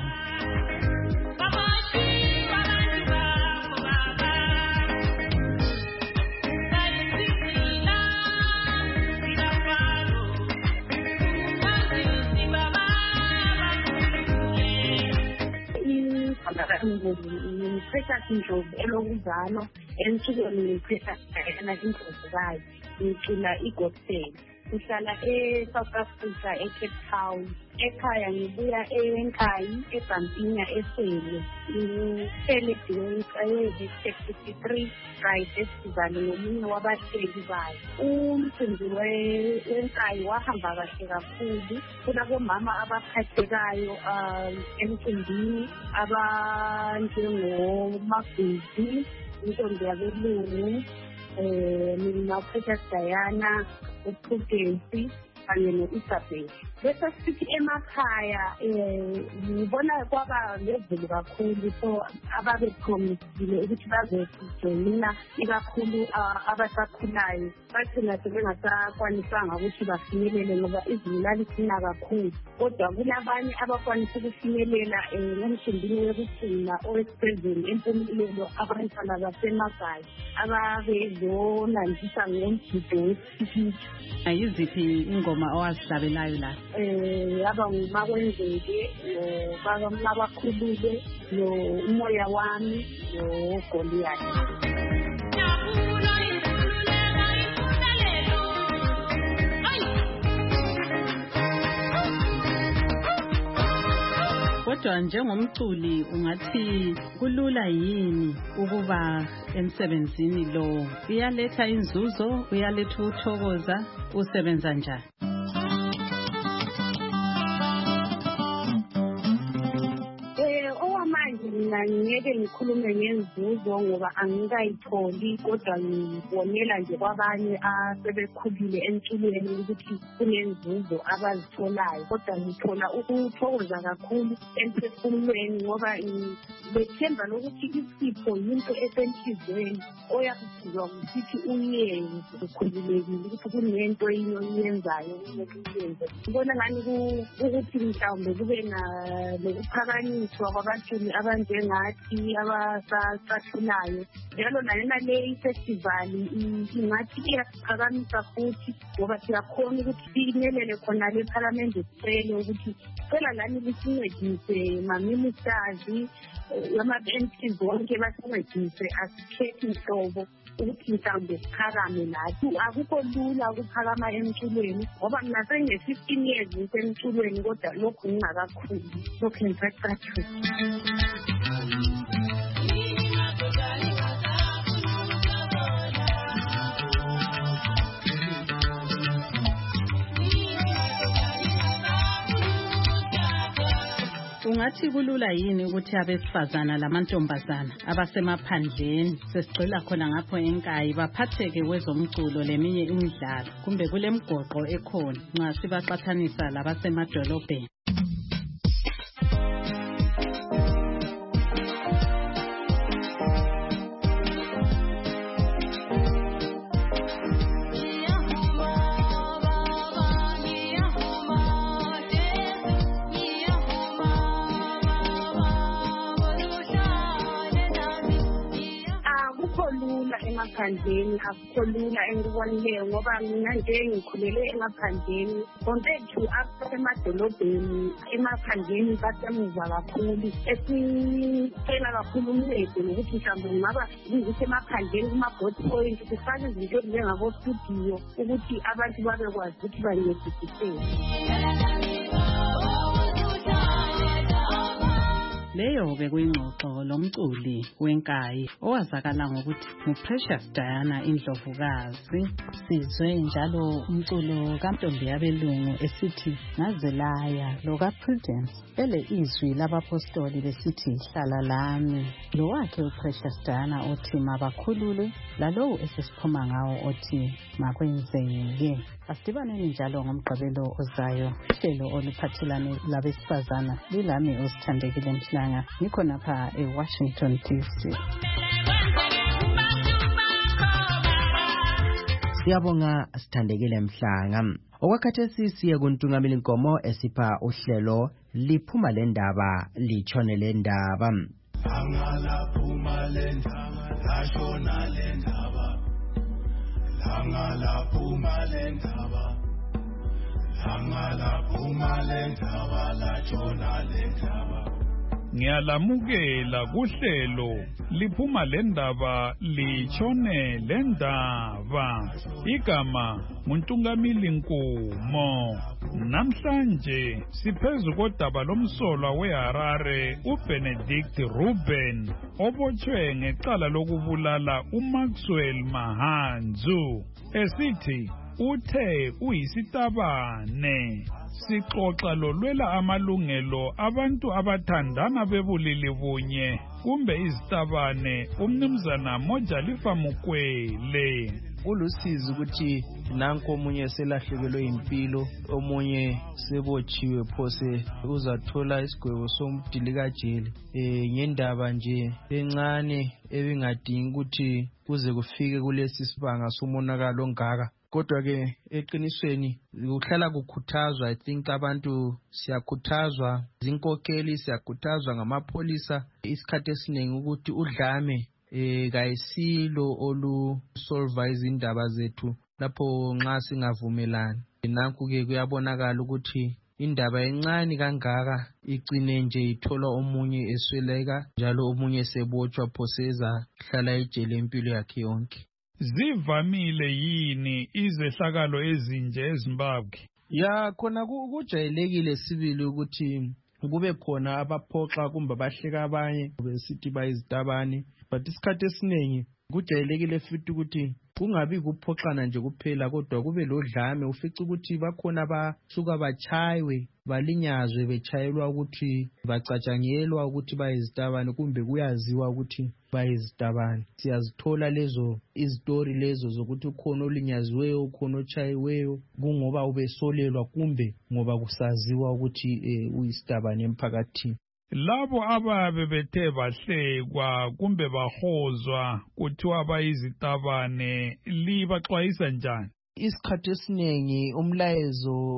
ngiprecious Ndlovu elokuzalwa ensukwini ngiprecious Diana indlovukazi ngicula igospel. Ngihlala e-South Africa e-Cape Town. Ekhaya ngibuya eNkayi eBhampinya eSele. Ngihlele Diweni fifty-three Pride Festival nomunye wabahleli bayo. Umcimbi weNkayi wahamba kahle kakhulu. Kunabomama abaphathekayo emcimbini abanjengomagwizi, intombi yabelungu, mina Precious Diana, uPrudence kanye no-Isabel. Bese sithi emakhaya ngibona kwaba lezulu kakhulu, so ababe promisile ukuthi bazojoyina ikakhulu abasakhulayo. Bathi nathi bengasakwanisanga ukuthi bafinyelele ngoba izulu lalisina kakhulu. Kodwa kulabanye abakwanisa ukufinyelela emcimbini wokugcina owesibhedlela empumelelo abantwana basemakhaya ababezonandisa ngomgido wesipikitsha. Ayiziphi ingoma owazihlabelayo la? Eh yaba ngumakwenzeke nobakhulule no umoya wami no Goliath. Kodwa njengomculi ungathi kulula yini ukuba emsebenzini lo? Uyaletha inzuzo, uyaletha ukuthokoza, usebenza njani? Ngeke ngikhulume ngenzuzo ngoba angikayitholi, kodwa ngibonela nje kwabanye asebekhulile emculweni ukuthi kunenzuzo abazitholayo. Kodwa ngithola ukuthokoza kakhulu emphefumulweni ngoba ngithemba lokuthi isipho yinto esenhlizweni oyakuzwa ukuthi uyenze ukhululekile ukuthi kunento yini oyenzayo kumele uyenze. Ngibona ngani ukuthi mhlawumbe kube nokuphakanyiswa kwabaculi abanjengathi abasathulayo. Njalo nalena le ifestival ingathi iyasiphakamisa futhi ngoba siyakhona ukuthi sifinyelele khona le parliament sicele ukuthi cela lani lisincedise ma-ministers ama-M P zonke basincedise asikhethi nhlobo ukuthi mhlawumbe siphakame nathi. Akukho lula ukuphakama emculweni ngoba mina sengine-fifteen years ngisemculweni kodwa lokhu ngingakakhuli, lokhu ngisacathuka. Ungathi kulula yini ukuthi abesifazana lamantombazana abasemaphandleni sesigcila khona ngapho eNkayi baphatheke kwezomculo leminye imidlalo kumbe kule mgoqo ekhona nxa sibaqathanisa labasemadolobheni? Emaphandleni akukho lula engikubonileyo ngoba mina nje ngikhulele emaphandleni. Kompethu apha emadolobheni, emaphandleni basemuva kakhulu. Esicela kakhulu uncedo nokuthi mhlawumbe kungaba ukuthi emaphandleni kuma-board point kufake izinto ezinjengabo-studio ukuthi abantu babekwazi ukuthi bancedisiseke. Leyo bekuyingxoxo lomculi weNkayi owazakala ngokuthi nguPrecious Diana Indlovukazi. Sizwe njalo umculo kaNtombi yabelungu esithi Ngazelaya lo kaPrudence ele izwi labapostoli besithi hlala lami, lo wakhe uPrecious Diana othi mabakhulule, lalowo esesiphuma ngawo othi makwenzeke. Asidibaneni njalo ngomgqibelo ozayo. Hlelo oluphathelane labesifazana lilami osithandekile Mhlanga, ngikho napha eWashington D C. Siyabonga sithandekile Mhlanga. Okwakhathesi siye kuntungamela inkomo esipha uhlelo liphuma lendaba litshone lendaba. Angala phuma lendaba lashona lendaba. Angala phuma lendaba. Angala phuma lendaba lashona lendaba. Ngiyalamukela kuhlelo liphuma lendaba lichone lendaba. Igama nguNtungamili Nkumo. Namhlanje siphezu kodaba lomsolwa weHarare uBenedict Ruben obotshwe ngecala lokubulala uMaxwell Mahanzu esithi uthe uyisitabane. Sixoxa lolwela amalungelo abantu abathandana bebulili bunye kumbe izitabane umnumzana Mojalifa Mukwele. Ulusizi ukuthi nanko omunye selahlekelwe impilo, omunye sebotshiwe phose uzathola isigwebo somdilika jele eh ngendaba nje encane ebingadingi ukuthi kuze kufike kulesi sibanga somonakalo ongaka. Kodwa ke eqinisweni ukuhlala kukhuthazwa. I think abantu siyakhuthazwa zinkokeli, siyakhuthazwa ngamapolisa isikhathi esiningi ukuthi udlame eh kayisilo olu solve izindaba zethu lapho nxa singavumelani. Nanku ke kuyabonakala ukuthi indaba encane kangaka igcine nje ithola omunye esweleka njalo omunye sebotshwa phoseza hlala ejele impilo yakhe yonke. Zivamile yini izehlakalo ezinje eZimbabwe? Ya khona kujayelekile sibili ukuthi kube khona abaphoxa kumbe abahleka abanye besithi bayizitabani, but isikhathi esiningi kujayelekile futhi ukuthi kungabi kuphoxana nje kuphela kodwa kube lodlame. Ufica ukuthi bakhona abasuka bachaywe balinyazwe bechayelwa ukuthi bacatshangelwa ukuthi bayizitabani kumbe kuyaziwa ukuthi bayizitabani. Siyazithola lezo izitori lezo zokuthi ukhona olinyaziweyo ukhona ochayiweyo kungoba ubesolelwa kumbe ngoba kusaziwa ukuthi eh, uyisitabani emphakathini. Labo ababe bethe bahlekwa kumbe bahozwa kuthiwa bayizitabane libaxwayisa njani? Isikhathi esiningi umlayezo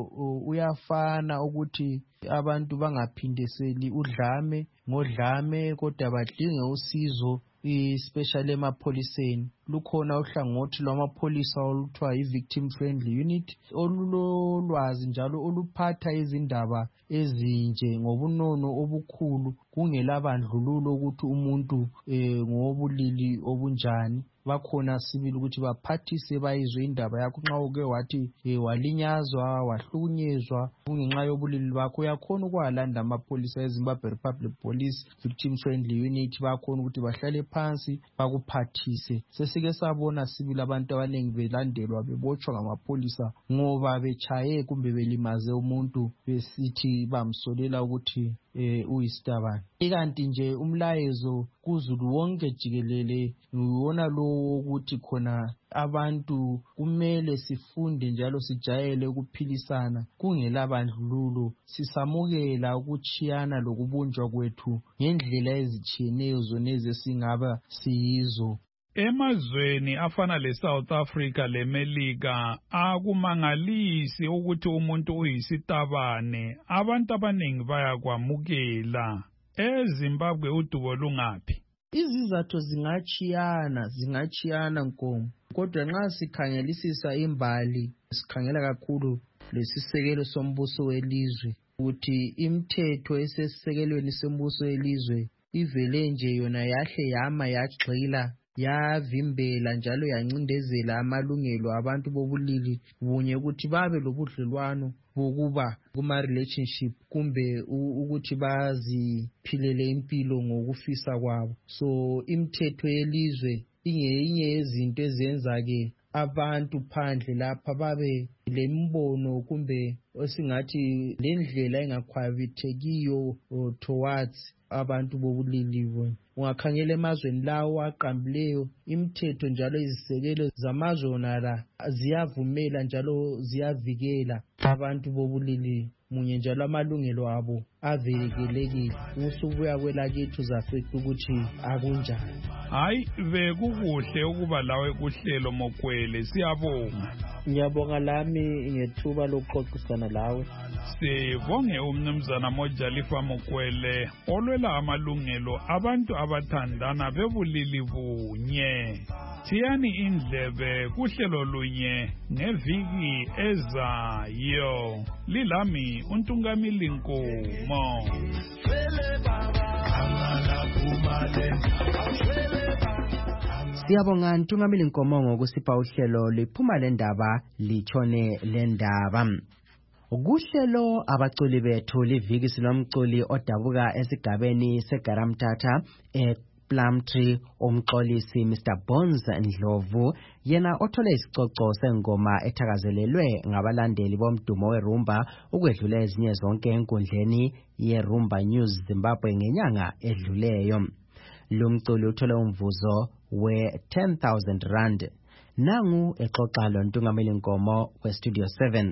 uyafana ukuthi abantu bangaphindiseli udlame ngodlame kodwa badinge usizo especially emapholiseni. Lukhona uhlangothi lwamapholisa oluthiwa i-victim friendly unit olulolwazi njalo oluphatha izindaba ezinje ngobunono obukhulu kungela bandlululo ukuthi umuntu eh, ngobulili obunjani. Bakhona sibili ukuthi baphathise bayizwe indaba yakho nxa uke wathi eh, walinyazwa wahlukunyezwa kungenxa yobulili bakho uyakhona ukwalanda amapholisa eZimbabwe Republic Police Victim Friendly Unit bakhona ukuthi bahlale phansi bakuphathise. Sesike sabona sibili abantu abanengi belandelwa bebotshwa ngamapholisa ngoba bechaye kumbe belimaze umuntu besithi bamsolela ukuthi eh uyisitabani. Ikanti nje umlayezo kuzulu wonke jikelele uwona lo ukuthi khona abantu kumele sifunde njalo sijayele ukuphilisana kungela bandlululo, sisamukela ukuchiyana lokubunjwa kwethu ngendlela ezitshiyeneyo zoneze singaba siyizo. Emazweni afana leSouth Africa leMelika akumangalisi ukuthi umuntu uyisitabane, abantu abaningi bayakwamukela. EZimbabwe udubo lungaphi? Izizathu zingachiyana zingachiyana nkomo, kodwa nxa sikhangelisisa imbali sikhangela kakhulu lesisekelo sombuso welizwe ukuthi imithetho esesisekelweni sombuso welizwe ivele nje yona yahle yama yagxila yavimbela njalo yancindezela amalungelo abantu bobulili bunye ukuthi babe lobudlelwano bokuba kuma relationship kumbe ukuthi baziphilele impilo ngokufisa kwabo. So imithetho yelizwe ingeyinye yezinto ezenza ke abantu phandle lapha babe lembono kumbe osingathi lendlela engakhwabithekiyo towards abantu bobulili bonke. Ungakhangela emazweni lawo aqambileyo imithetho njalo izisekelo zamazwe onala ziyavumela njalo ziyavikela abantu bobulili munye njalo amalungelo abo avekelekile. Usubuya kwelakithi uzafecta ukuthi akunjani. Hayi bekukuhle ukuba lawe kuhlelo Mokwele, siyabonga. Ngiyabonga lami ngethuba lokuxoxisana lawe. Sibonge umnumzana Mojalifa Mukwele olwela amalungelo abantu abathandana bebulili bunye. Thiyani indlebe kuhlelo lunye ngeviki ezayo. Lilami uNtungamili Nkumo. Siyabonga Ntungamili Nkomo ngokusipha uhlelo liphuma lendaba lichone lendaba. Kuhlelo abaculi bethu liviki sinomculi odabuka esigabeni seGaramtata ePlumtree umxolisi Mister Bones Ndlovu yena othole isicoco sengoma ethakazelelwe ngabalandeli bomdumo werumba ukwedlula ezinye zonke enkundleni yeRumba News Zimbabwe ngenyanga edluleyo. Lumculi uthole umvuzo we ten thousand rand. Nangu exoxa lo Ntungamili Nkomo we Studio seven.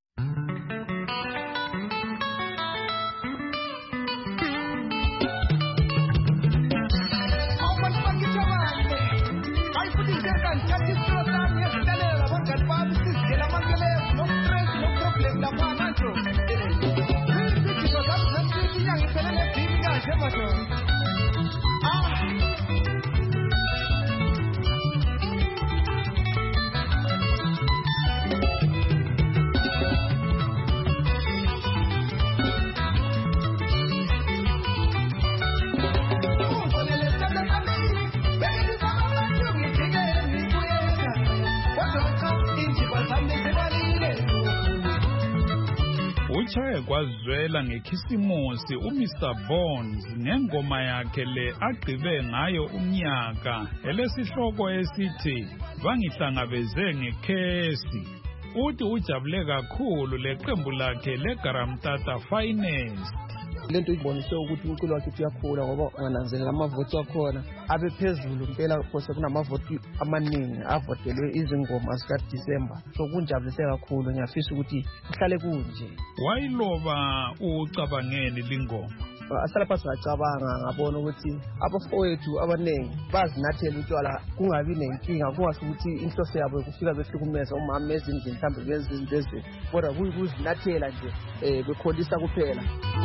Uchaye kwazwela ngekhisimusi uMister Bones ngengoma yakhe le agqibe ngayo umnyaka elesihloko esithi bangihlangabeze ngekhesi. Uthi ujabule kakhulu leqembu lakhe leGaramtata Finest. Lento ibonise ukuthi umculo wakhe uyakhula ngoba angananzelela amavoti akhona abe phezulu impela phose kunamavoti amaningi avotelwe izingoma zika December. So kunjabulise kakhulu ngiyafisa ukuthi uhlale kunje. Wayiloba ucabangeni lingoma. Asala phansi ngacabanga ngabona ukuthi abafowethu abaningi bazinathela utshwala kungabi nenkinga kungasho ukuthi inhloso yabo ukufika behlukumeza umama ezindlini mhlambe benze izinto ezwe kodwa kuyikuzinathela nje eh bekholisa kuphela.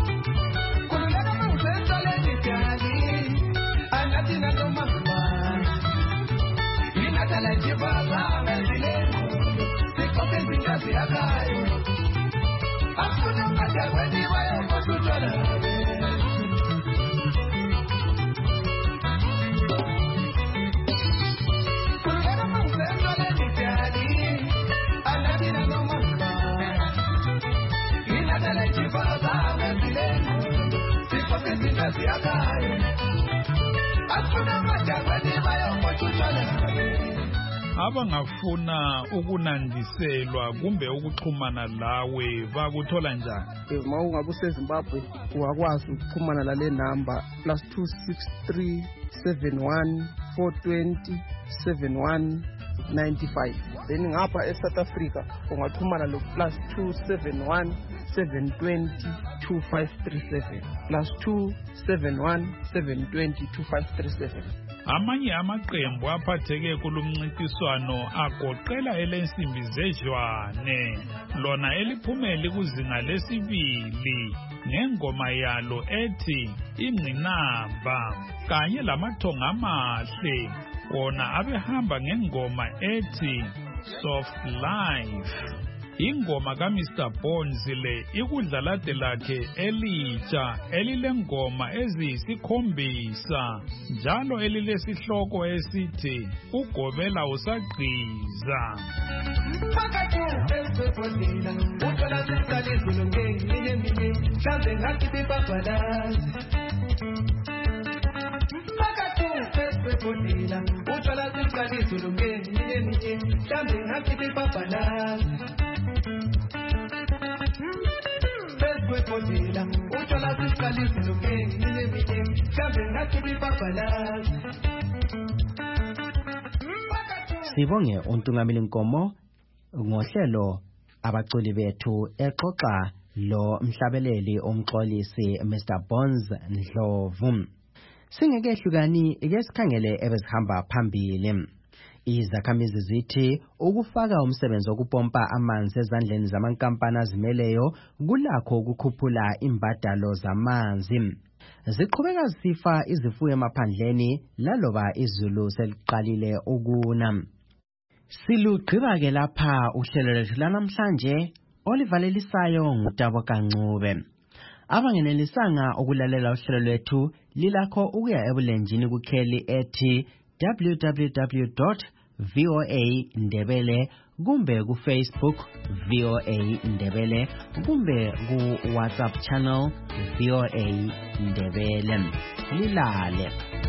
Abangafuna ukunandiselwa kumbe ukuxhumana lawe bakuthola njani? Uma ungabe useZimbabwe ungakwazi ukuxhumana lale number plus two six three seven one four two zero seven one nine five. Then ngapha eSouth Africa ungaxhumana lo plus two seven one seven two zero two five three seven plus two seven one seven two zero two five three seven. Amanye amaqembu aphatheke kulumncintiswano agoqela elensimbi zejwane lona eliphumele kuzinga lesibili ngengoma yalo ethi ingqinamba kanye lamathonga amahle wona abehamba ngengoma ethi Soft Life. Ingoma kaMister Bones le ikudlalade lakhe elitsha elilengoma eziyisikhombisa njalo elilesihloko esithi ugobela usagqiza. Sibonge uNtungamili Nkomo ngohlelo abaculi bethu exoxa lo mhlabeleli umxolisi Mister Bones Ndlovu. Singekehlukani ke sikhangele ebezihamba phambili. Izakhamizi zithi ukufaka umsebenzi wokupompa amanzi ezandleni zamankampani azimeleyo kulakho ukukhuphula imbadalo zamanzi. Ziqhubeka zifa izifuyo emaphandleni laloba izulu seliqalile ukuna. Silugqiba ke lapha uhlelo lwethu lanamhlanje olivalelisayo ngutabo kancube. abangenelisanga ukulalela uhlelo lwethu lilakho ukuya ebulenjini kukheli ethi w w w dot voa ndebele kumbe ku Facebook voa ndebele kumbe ku WhatsApp channel voa ndebele. Lilale.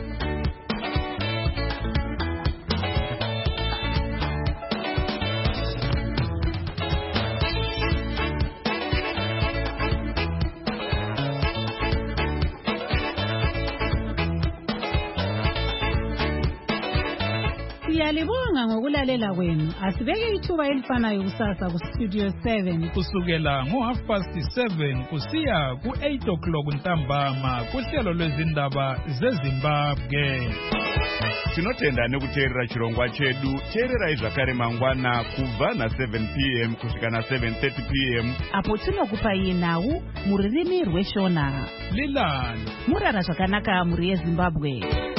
Siyalibonga ngokulalela kwenu. Asibeke ithuba elifanayo kusasa ku Studio seven kusukela ngo half past seven kusiya ku eight o'clock ntambama kuhlelo lwezindaba zeZimbabwe. Tinotenda nekuteerera chirongwa chedu. Teererai zvakare mangwana kubva na seven p m kusvika na seven thirty p m apo tinokupai nhau mururimi rweshona. Lilani Murara zvakanaka muri yeZimbabwe.